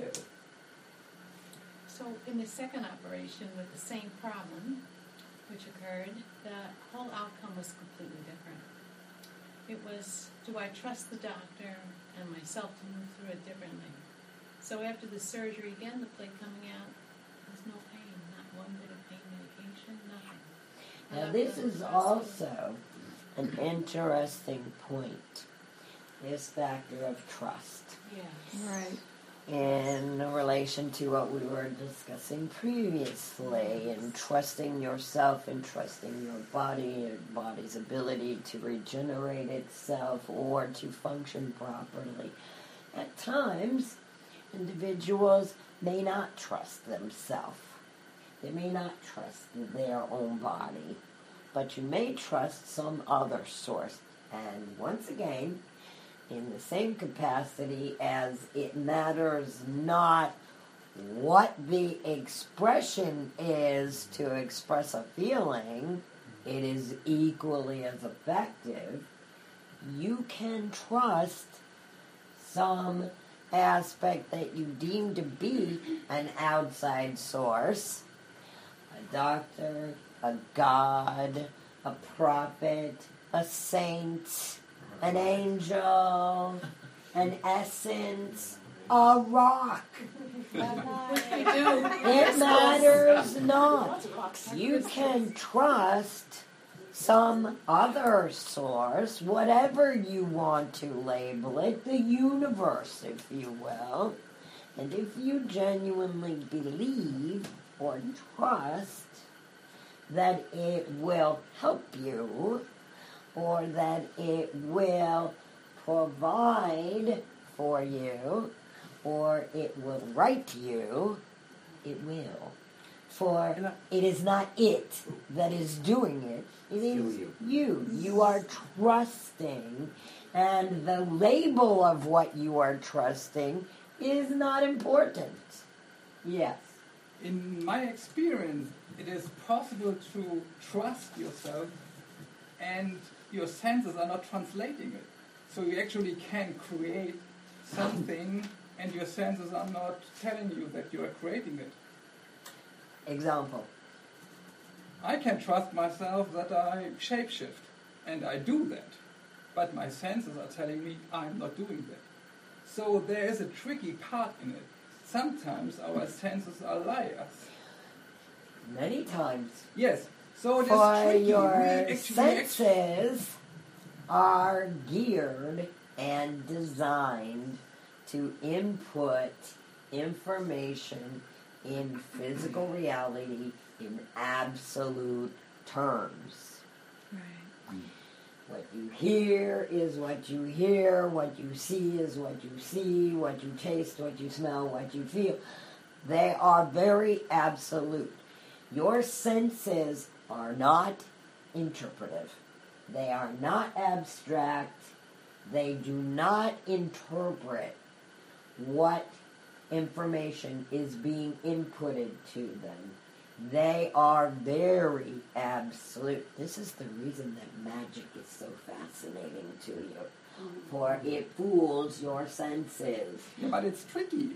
So in the second operation with the same problem, which occurred, the whole outcome was completely different. It was, do I trust the doctor and myself to move through it differently? So after the surgery, again, the plate coming out, there's no pain, not one bit of pain medication, nothing. Now this is also an interesting point, this factor of trust. Yes. Right. In relation to what we were discussing previously, and trusting yourself and trusting your body's ability to regenerate itself or to function properly. At times, individuals may not trust themselves. They may not trust their own body, but you may trust some other source. And once again, in the same capacity as it matters not what the expression is to express a feeling, it is equally as effective. You can trust some aspect that you deem to be an outside source, a doctor, a god, a prophet, a saint, an angel, an essence, a rock. Which we do. It matters not. You can trust some other source, whatever you want to label it, the universe, if you will. And if you genuinely believe or trust that it will help you, or that it will provide for you, or it will right you, it will. For it is not it that is doing it, it is you. You are trusting, and the label of what you are trusting is not important. Yes. In my experience, it is possible to trust yourself and your senses are not translating it. So you actually can create something and your senses are not telling you that you are creating it. Example. I can trust myself that I shapeshift, and I do that. But my senses are telling me I'm not doing that. So there is a tricky part in it. Sometimes our senses are liars. Many times. Yes. So it is For tricky. your senses are geared and designed to input information in physical reality in absolute terms. Right. What you hear is what you hear, what you see is what you see, what you taste, what you smell, what you feel. They are very absolute. Your senses are not interpretive. They are not abstract. They do not interpret what information is being inputted to them. They are very absolute. This is the reason that magic is so fascinating to you. For it fools your senses. Yeah, but it's tricky.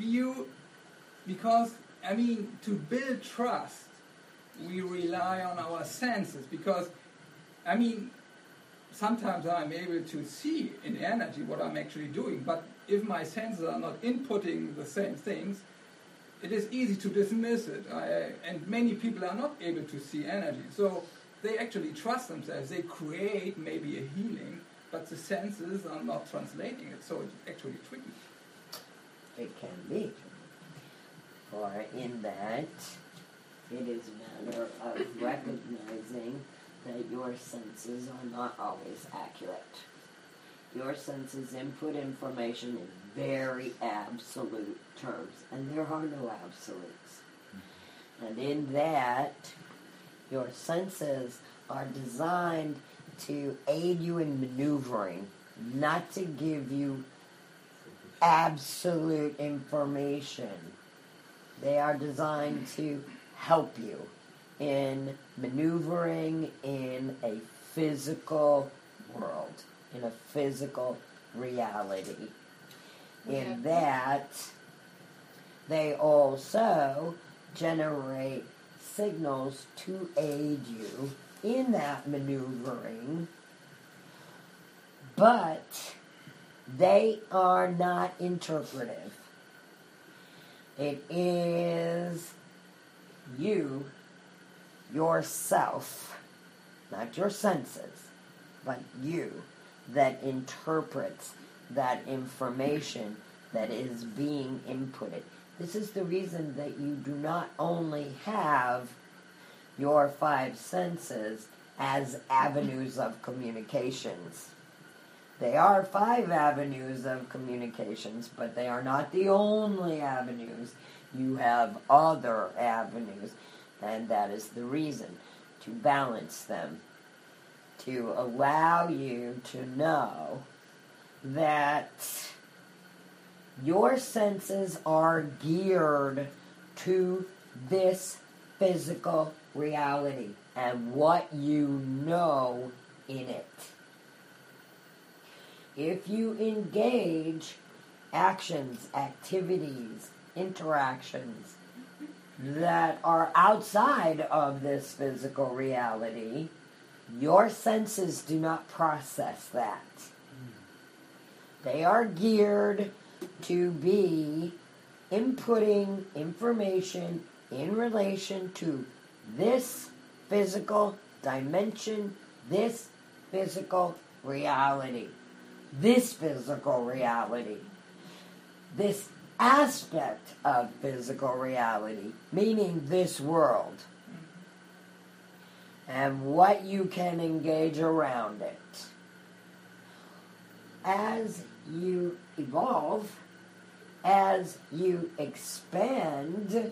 Because to build trust, we rely on our senses. Because, sometimes I'm able to see in energy what I'm actually doing. But if my senses are not inputting the same things, it is easy to dismiss it. And many people are not able to see energy. So they actually trust themselves. They create maybe a healing, but the senses are not translating it. So it's actually tricky. It can be. For in that, it is a matter of recognizing that your senses are not always accurate. Your senses input information in very absolute terms, and there are no absolutes. And in that, your senses are designed to aid you in maneuvering, not to give you absolute information. They are designed to help you in maneuvering in a physical world, in a physical reality. In that, they also generate signals to aid you in that maneuvering, but they are not interpretive. It is you, yourself, not your senses, but you, that interprets that information that is being inputted. This is the reason that you do not only have your five senses as avenues of communications. They are 5 avenues of communications, but they are not the only avenues. You have other avenues, and that is the reason, to balance them, to allow you to know that your senses are geared to this physical reality and what you know in it. If you engage actions, activities, interactions that are outside of this physical reality, your senses do not process that. They are geared to be inputting information in relation to this physical dimension, this physical reality, this physical reality, this aspect of physical reality, meaning this world, and what you can engage around it. As you evolve, as you expand,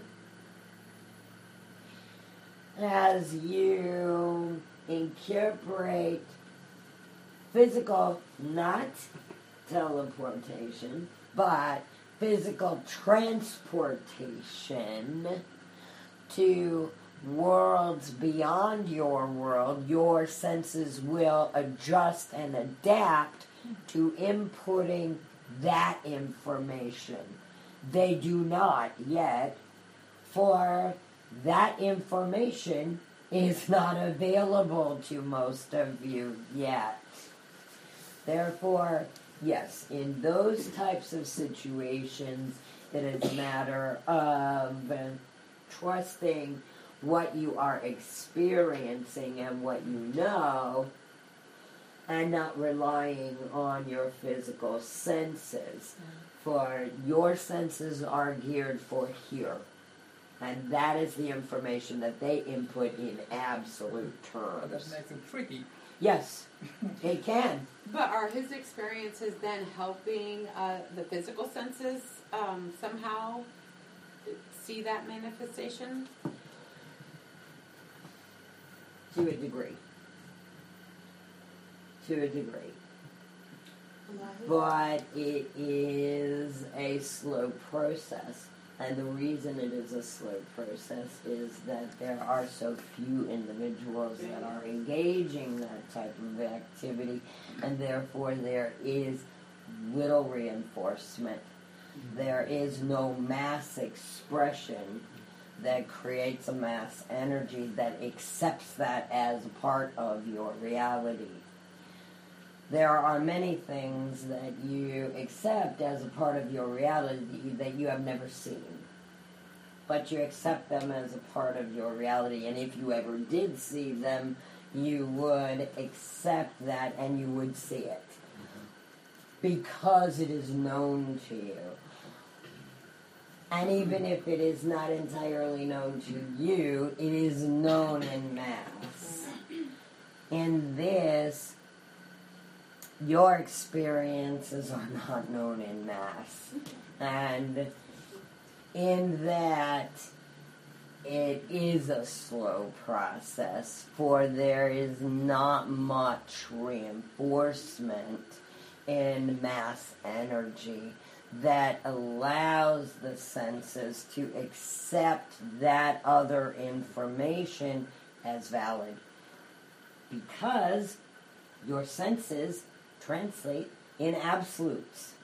as you incorporate physical, not teleportation, but physical transportation to worlds beyond your world, your senses will adjust and adapt to inputting that information. They do not yet, for that information is not available to most of you yet. Therefore, yes, in those types of situations, it is a matter of trusting what you are experiencing and what you know, and not relying on your physical senses. For your senses are geared for here. And that is the information that they input in absolute terms. That makes it tricky. Yes, it can. But are his experiences then helping the physical senses somehow see that manifestation? To a degree. To a degree. But it is a slow process. And the reason it is a slow process is that there are so few individuals that are engaging that type of activity, and therefore there is little reinforcement. There is no mass expression that creates a mass energy that accepts that as a part of your reality. There are many things that you accept as a part of your reality that you have never seen. But you accept them as a part of your reality, and if you ever did see them, you would accept that and you would see it. Because it is known to you. And even if it is not entirely known to you, it is known en masse. In this, your experiences are not known en masse. And in that, it is a slow process, for there is not much reinforcement in mass energy that allows the senses to accept that other information as valid. Because your senses translate in absolutes.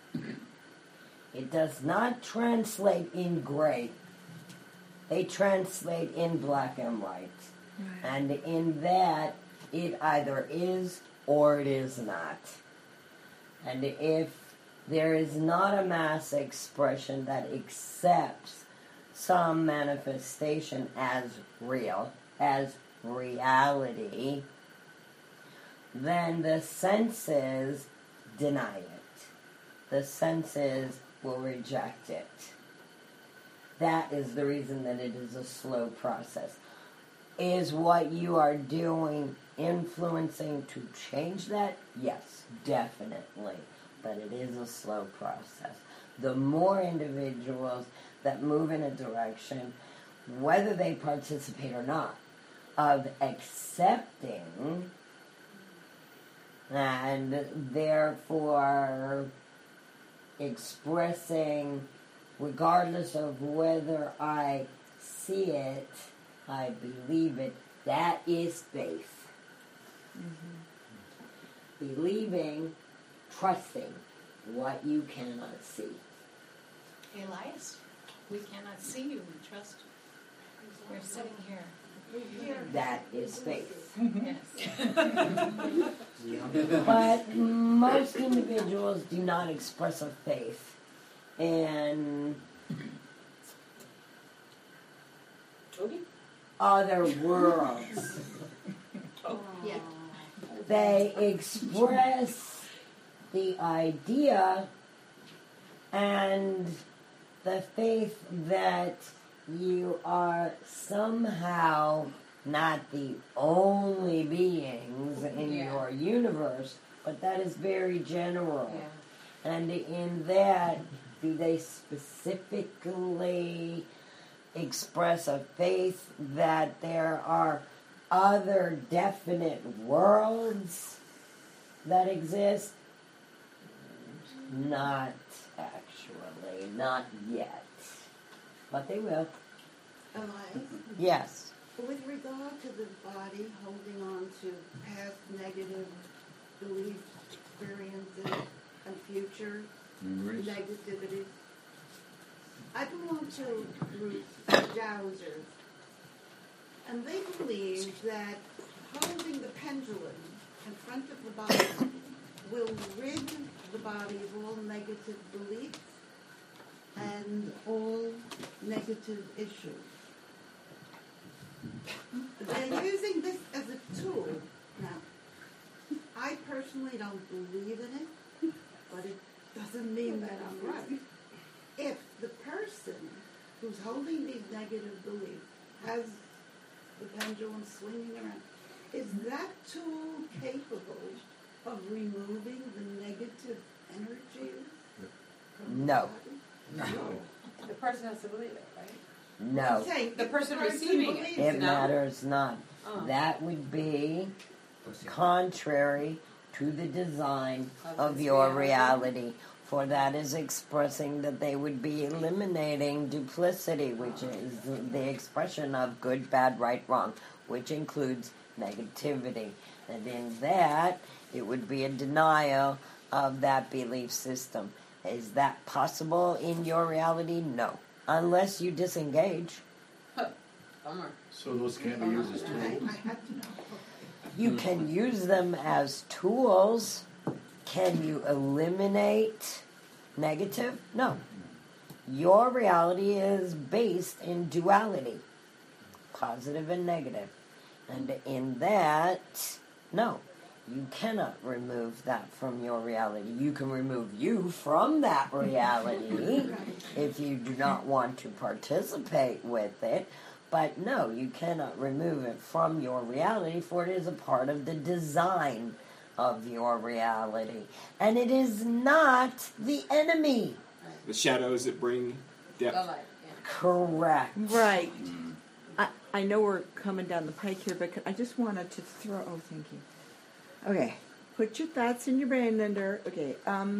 It does not translate in gray. They translate in black and white. Right. And in that, it either is or it is not. And if there is not a mass expression that accepts some manifestation as real, as reality, then the senses deny it. The senses will reject it. That is the reason that it is a slow process. Is what you are doing influencing to change that? Yes, definitely. But it is a slow process. The more individuals that move in a direction, whether they participate or not, of accepting and therefore expressing, regardless of whether I see it, I believe it, that is faith. Mm-hmm. Believing, trusting, what you cannot see. Elias, we cannot see you. We trust you. We're sitting here. That is faith. Yes. But most individuals do not express a faith in other worlds. Yeah. They express the idea and the faith that you are somehow not the only beings in your universe, but that is very general. Yeah. And in that, do they specifically express a faith that there are other definite worlds that exist? Not actually, not yet. But they will. Elias? Yes. With regard to the body holding on to past negative beliefs, experiences, and future negativity, I belong to group Dowsers, and they believe that holding the pendulum in front of the body will rid the body of all negative beliefs and all negative issues. They're using this as a tool. Now, I personally don't believe in it, but it doesn't mean that I'm right. If the person who's holding these negative beliefs has the pendulum swinging around, is that tool capable of removing the negative energies from No. the body? No. The person has to believe it, right? No. The person receiving it. It No. matters not. Oh. That would be contrary to the design of this your reality. reality. For that is expressing that they would be eliminating duplicity, which is the expression of good, bad, right, wrong, which includes negativity. And in that, it would be a denial of that belief system. Is that possible in your reality? No. Unless you disengage. Bummer. So those can't be used as tools. You can use them as tools. Can you eliminate negative? No. Your reality is based in duality, positive and negative. And in that, no. You cannot remove that from your reality. You can remove you from that reality if you do not want to participate with it. But no, you cannot remove it from your reality, for it is a part of the design of your reality. And it is not the enemy. The shadows that bring depth. The light, Correct. Right. I know we're coming down the pike here, but I just wanted to throw... Oh, thank you. Okay. Put your thoughts in your brain, Linda. Okay.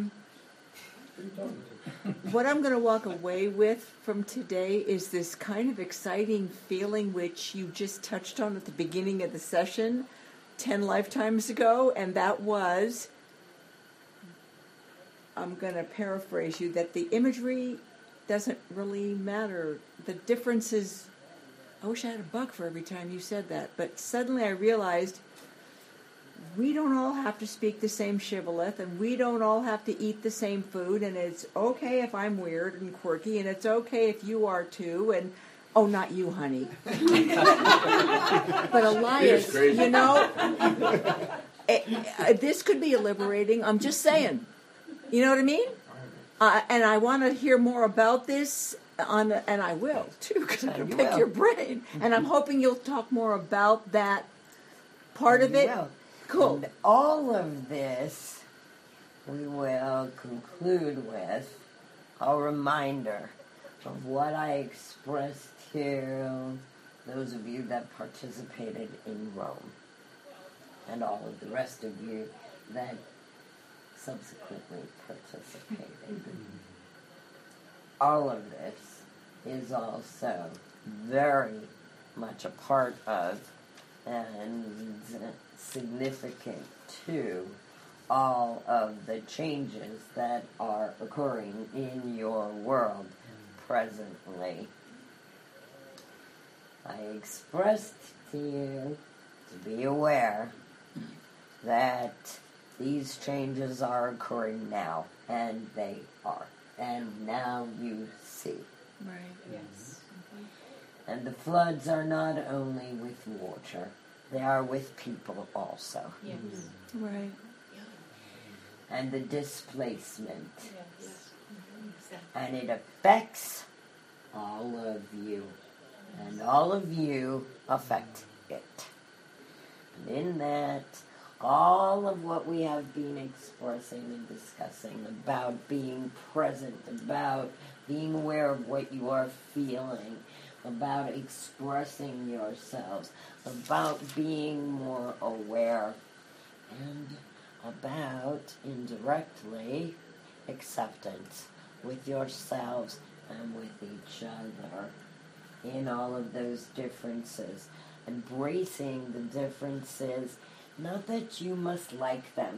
What I'm going to walk away with from today is this kind of exciting feeling which you just touched on at the beginning of the session 10 lifetimes ago, and that was, I'm going to paraphrase you, that the imagery doesn't really matter. The difference is, I wish I had a buck for every time you said that, but suddenly I realized we don't all have to speak the same shibboleth, and we don't all have to eat the same food, and it's okay if I'm weird and quirky, and it's okay if you are too, and oh, not you, honey. But Elias, you know, this could be liberating. I'm just saying. You know what I mean? And I want to hear more about this, and I will, too, because I'm going to pick your brain. And I'm hoping you'll talk more about that part of it. Will. Cool. And all of this we will conclude with a reminder of what I expressed to those of you that participated in Rome, and all of the rest of you that subsequently participated. All of this is also very much a part of and significant to all of the changes that are occurring in your world presently. I expressed to you to be aware that these changes are occurring now, and they are. And now you see. Right. Yes. And the floods are not only with water, they are with people also. Yes. Right. And the displacement. Yes. Exactly. And it affects all of you. And all of you affect it. And in that, all of what we have been expressing and discussing about being present, about being aware of what you are feeling, about expressing yourselves, about being more aware, and about, indirectly, acceptance with yourselves and with each other in all of those differences. Embracing the differences, not that you must like them.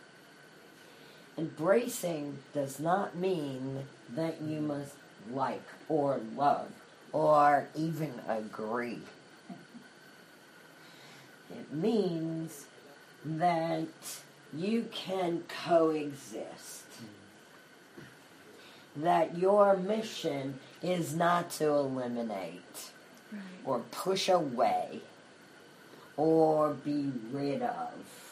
Embracing does not mean that you must like or love or even agree. It means that you can coexist. That your mission is not to eliminate or push away or be rid of,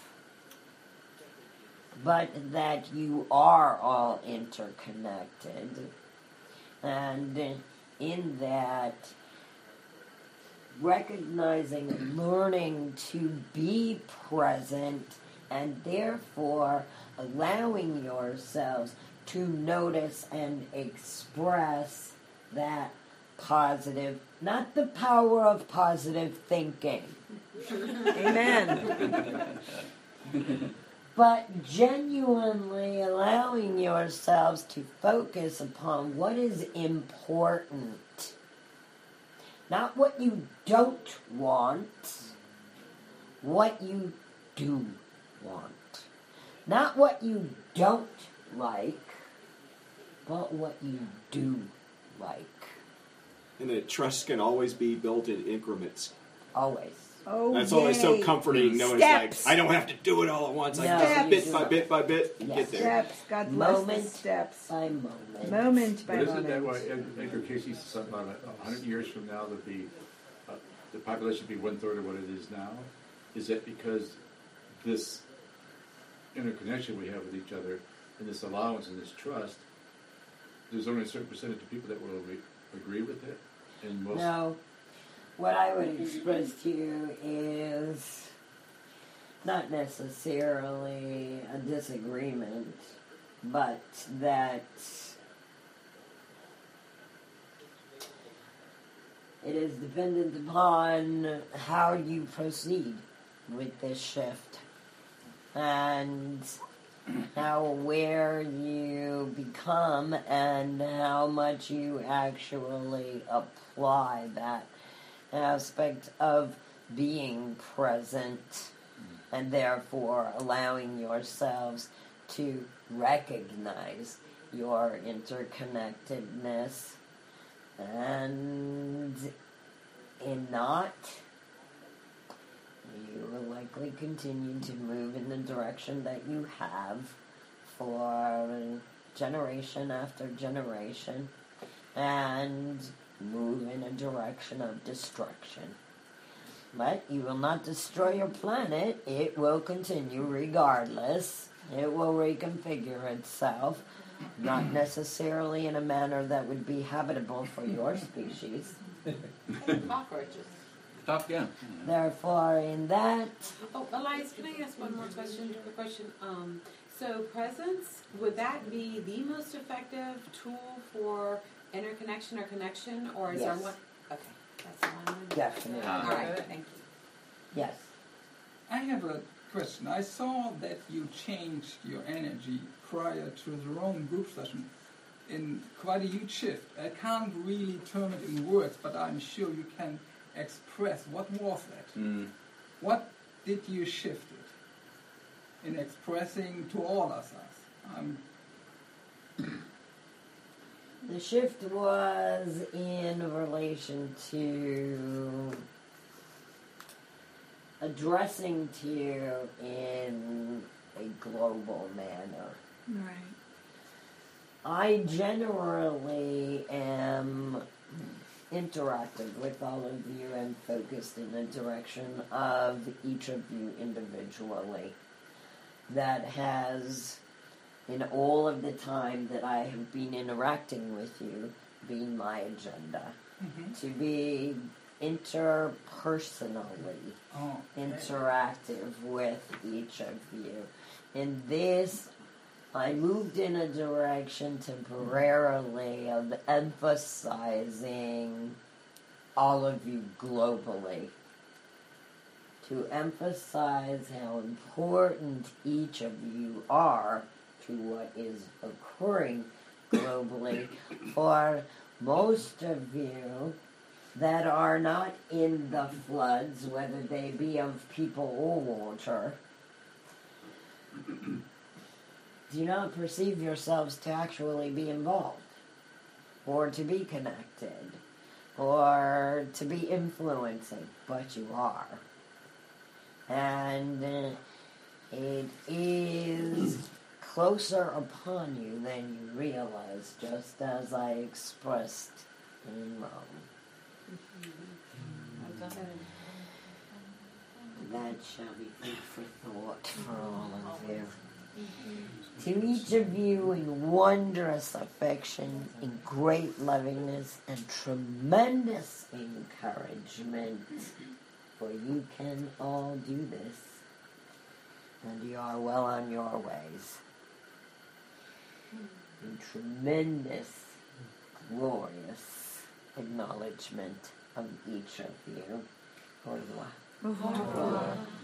but that you are all interconnected, and in that, recognizing and learning to be present, and therefore allowing yourselves to notice and express that positive, not the power of positive thinking. Amen. But genuinely allowing yourselves to focus upon what is important. Not what you don't want, what you do want. Not what you don't like, but what you do like. And that trust can always be built in increments. Always. Oh, That's always so comforting, knowing it's like, I don't have to do it all at once. I can just bit by bit get there. Steps. God bless Moment the steps. by moment. Moment by But moment. isn't that why Edgar Casey said something about 100 years from now that the population will be 1/3 of what it is now? Is that because this interconnection we have with each other and this allowance and this trust, there's only a certain percentage of people that will agree with it? And most No. What I would express to you is not necessarily a disagreement, but that it is dependent upon how you proceed with this shift and how aware you become and how much you actually apply that aspect of being present and therefore allowing yourselves to recognize your interconnectedness, and in not, you will likely continue to move in the direction that you have for generation after generation and move in a direction of destruction. But you will not destroy your planet. It will continue regardless. It will reconfigure itself, not necessarily in a manner that would be habitable for your species. Cockroaches. Top, yeah. Therefore, in that... Oh, Elias, can I ask one more question? Quick question. So presence, would that be the most effective tool for interconnection or connection, or is there Yes. one? Okay, that's all I wanted. Definitely. All right, thank you. Yes. I have a question. I saw that you changed your energy prior to the Roman group session in quite a huge shift. I can't really term it in words, but I'm sure you can express. What was that? What did you shift it? in expressing to all of us. The shift was in relation to addressing to you in a global manner. Right. I generally am interactive with all of you and focused in the direction of each of you individually. That has, in all of the time that I have been interacting with you, been my agenda. To be interpersonally interactive with each of you. In this, I moved in a direction temporarily of emphasizing all of you globally. To emphasize how important each of you are to what is occurring globally. For most of you that are not in the floods, whether they be of people or water, do not perceive yourselves to actually be involved, or to be connected, or to be influencing, but you are. And it is closer upon you than you realize, just as I expressed in Rome. That shall be food for thought for all of you. To each of you in wondrous affection, in great lovingness, and tremendous encouragement. For you can all do this, and you are well on your ways. In tremendous, glorious acknowledgement of each of you. Au revoir. Au revoir.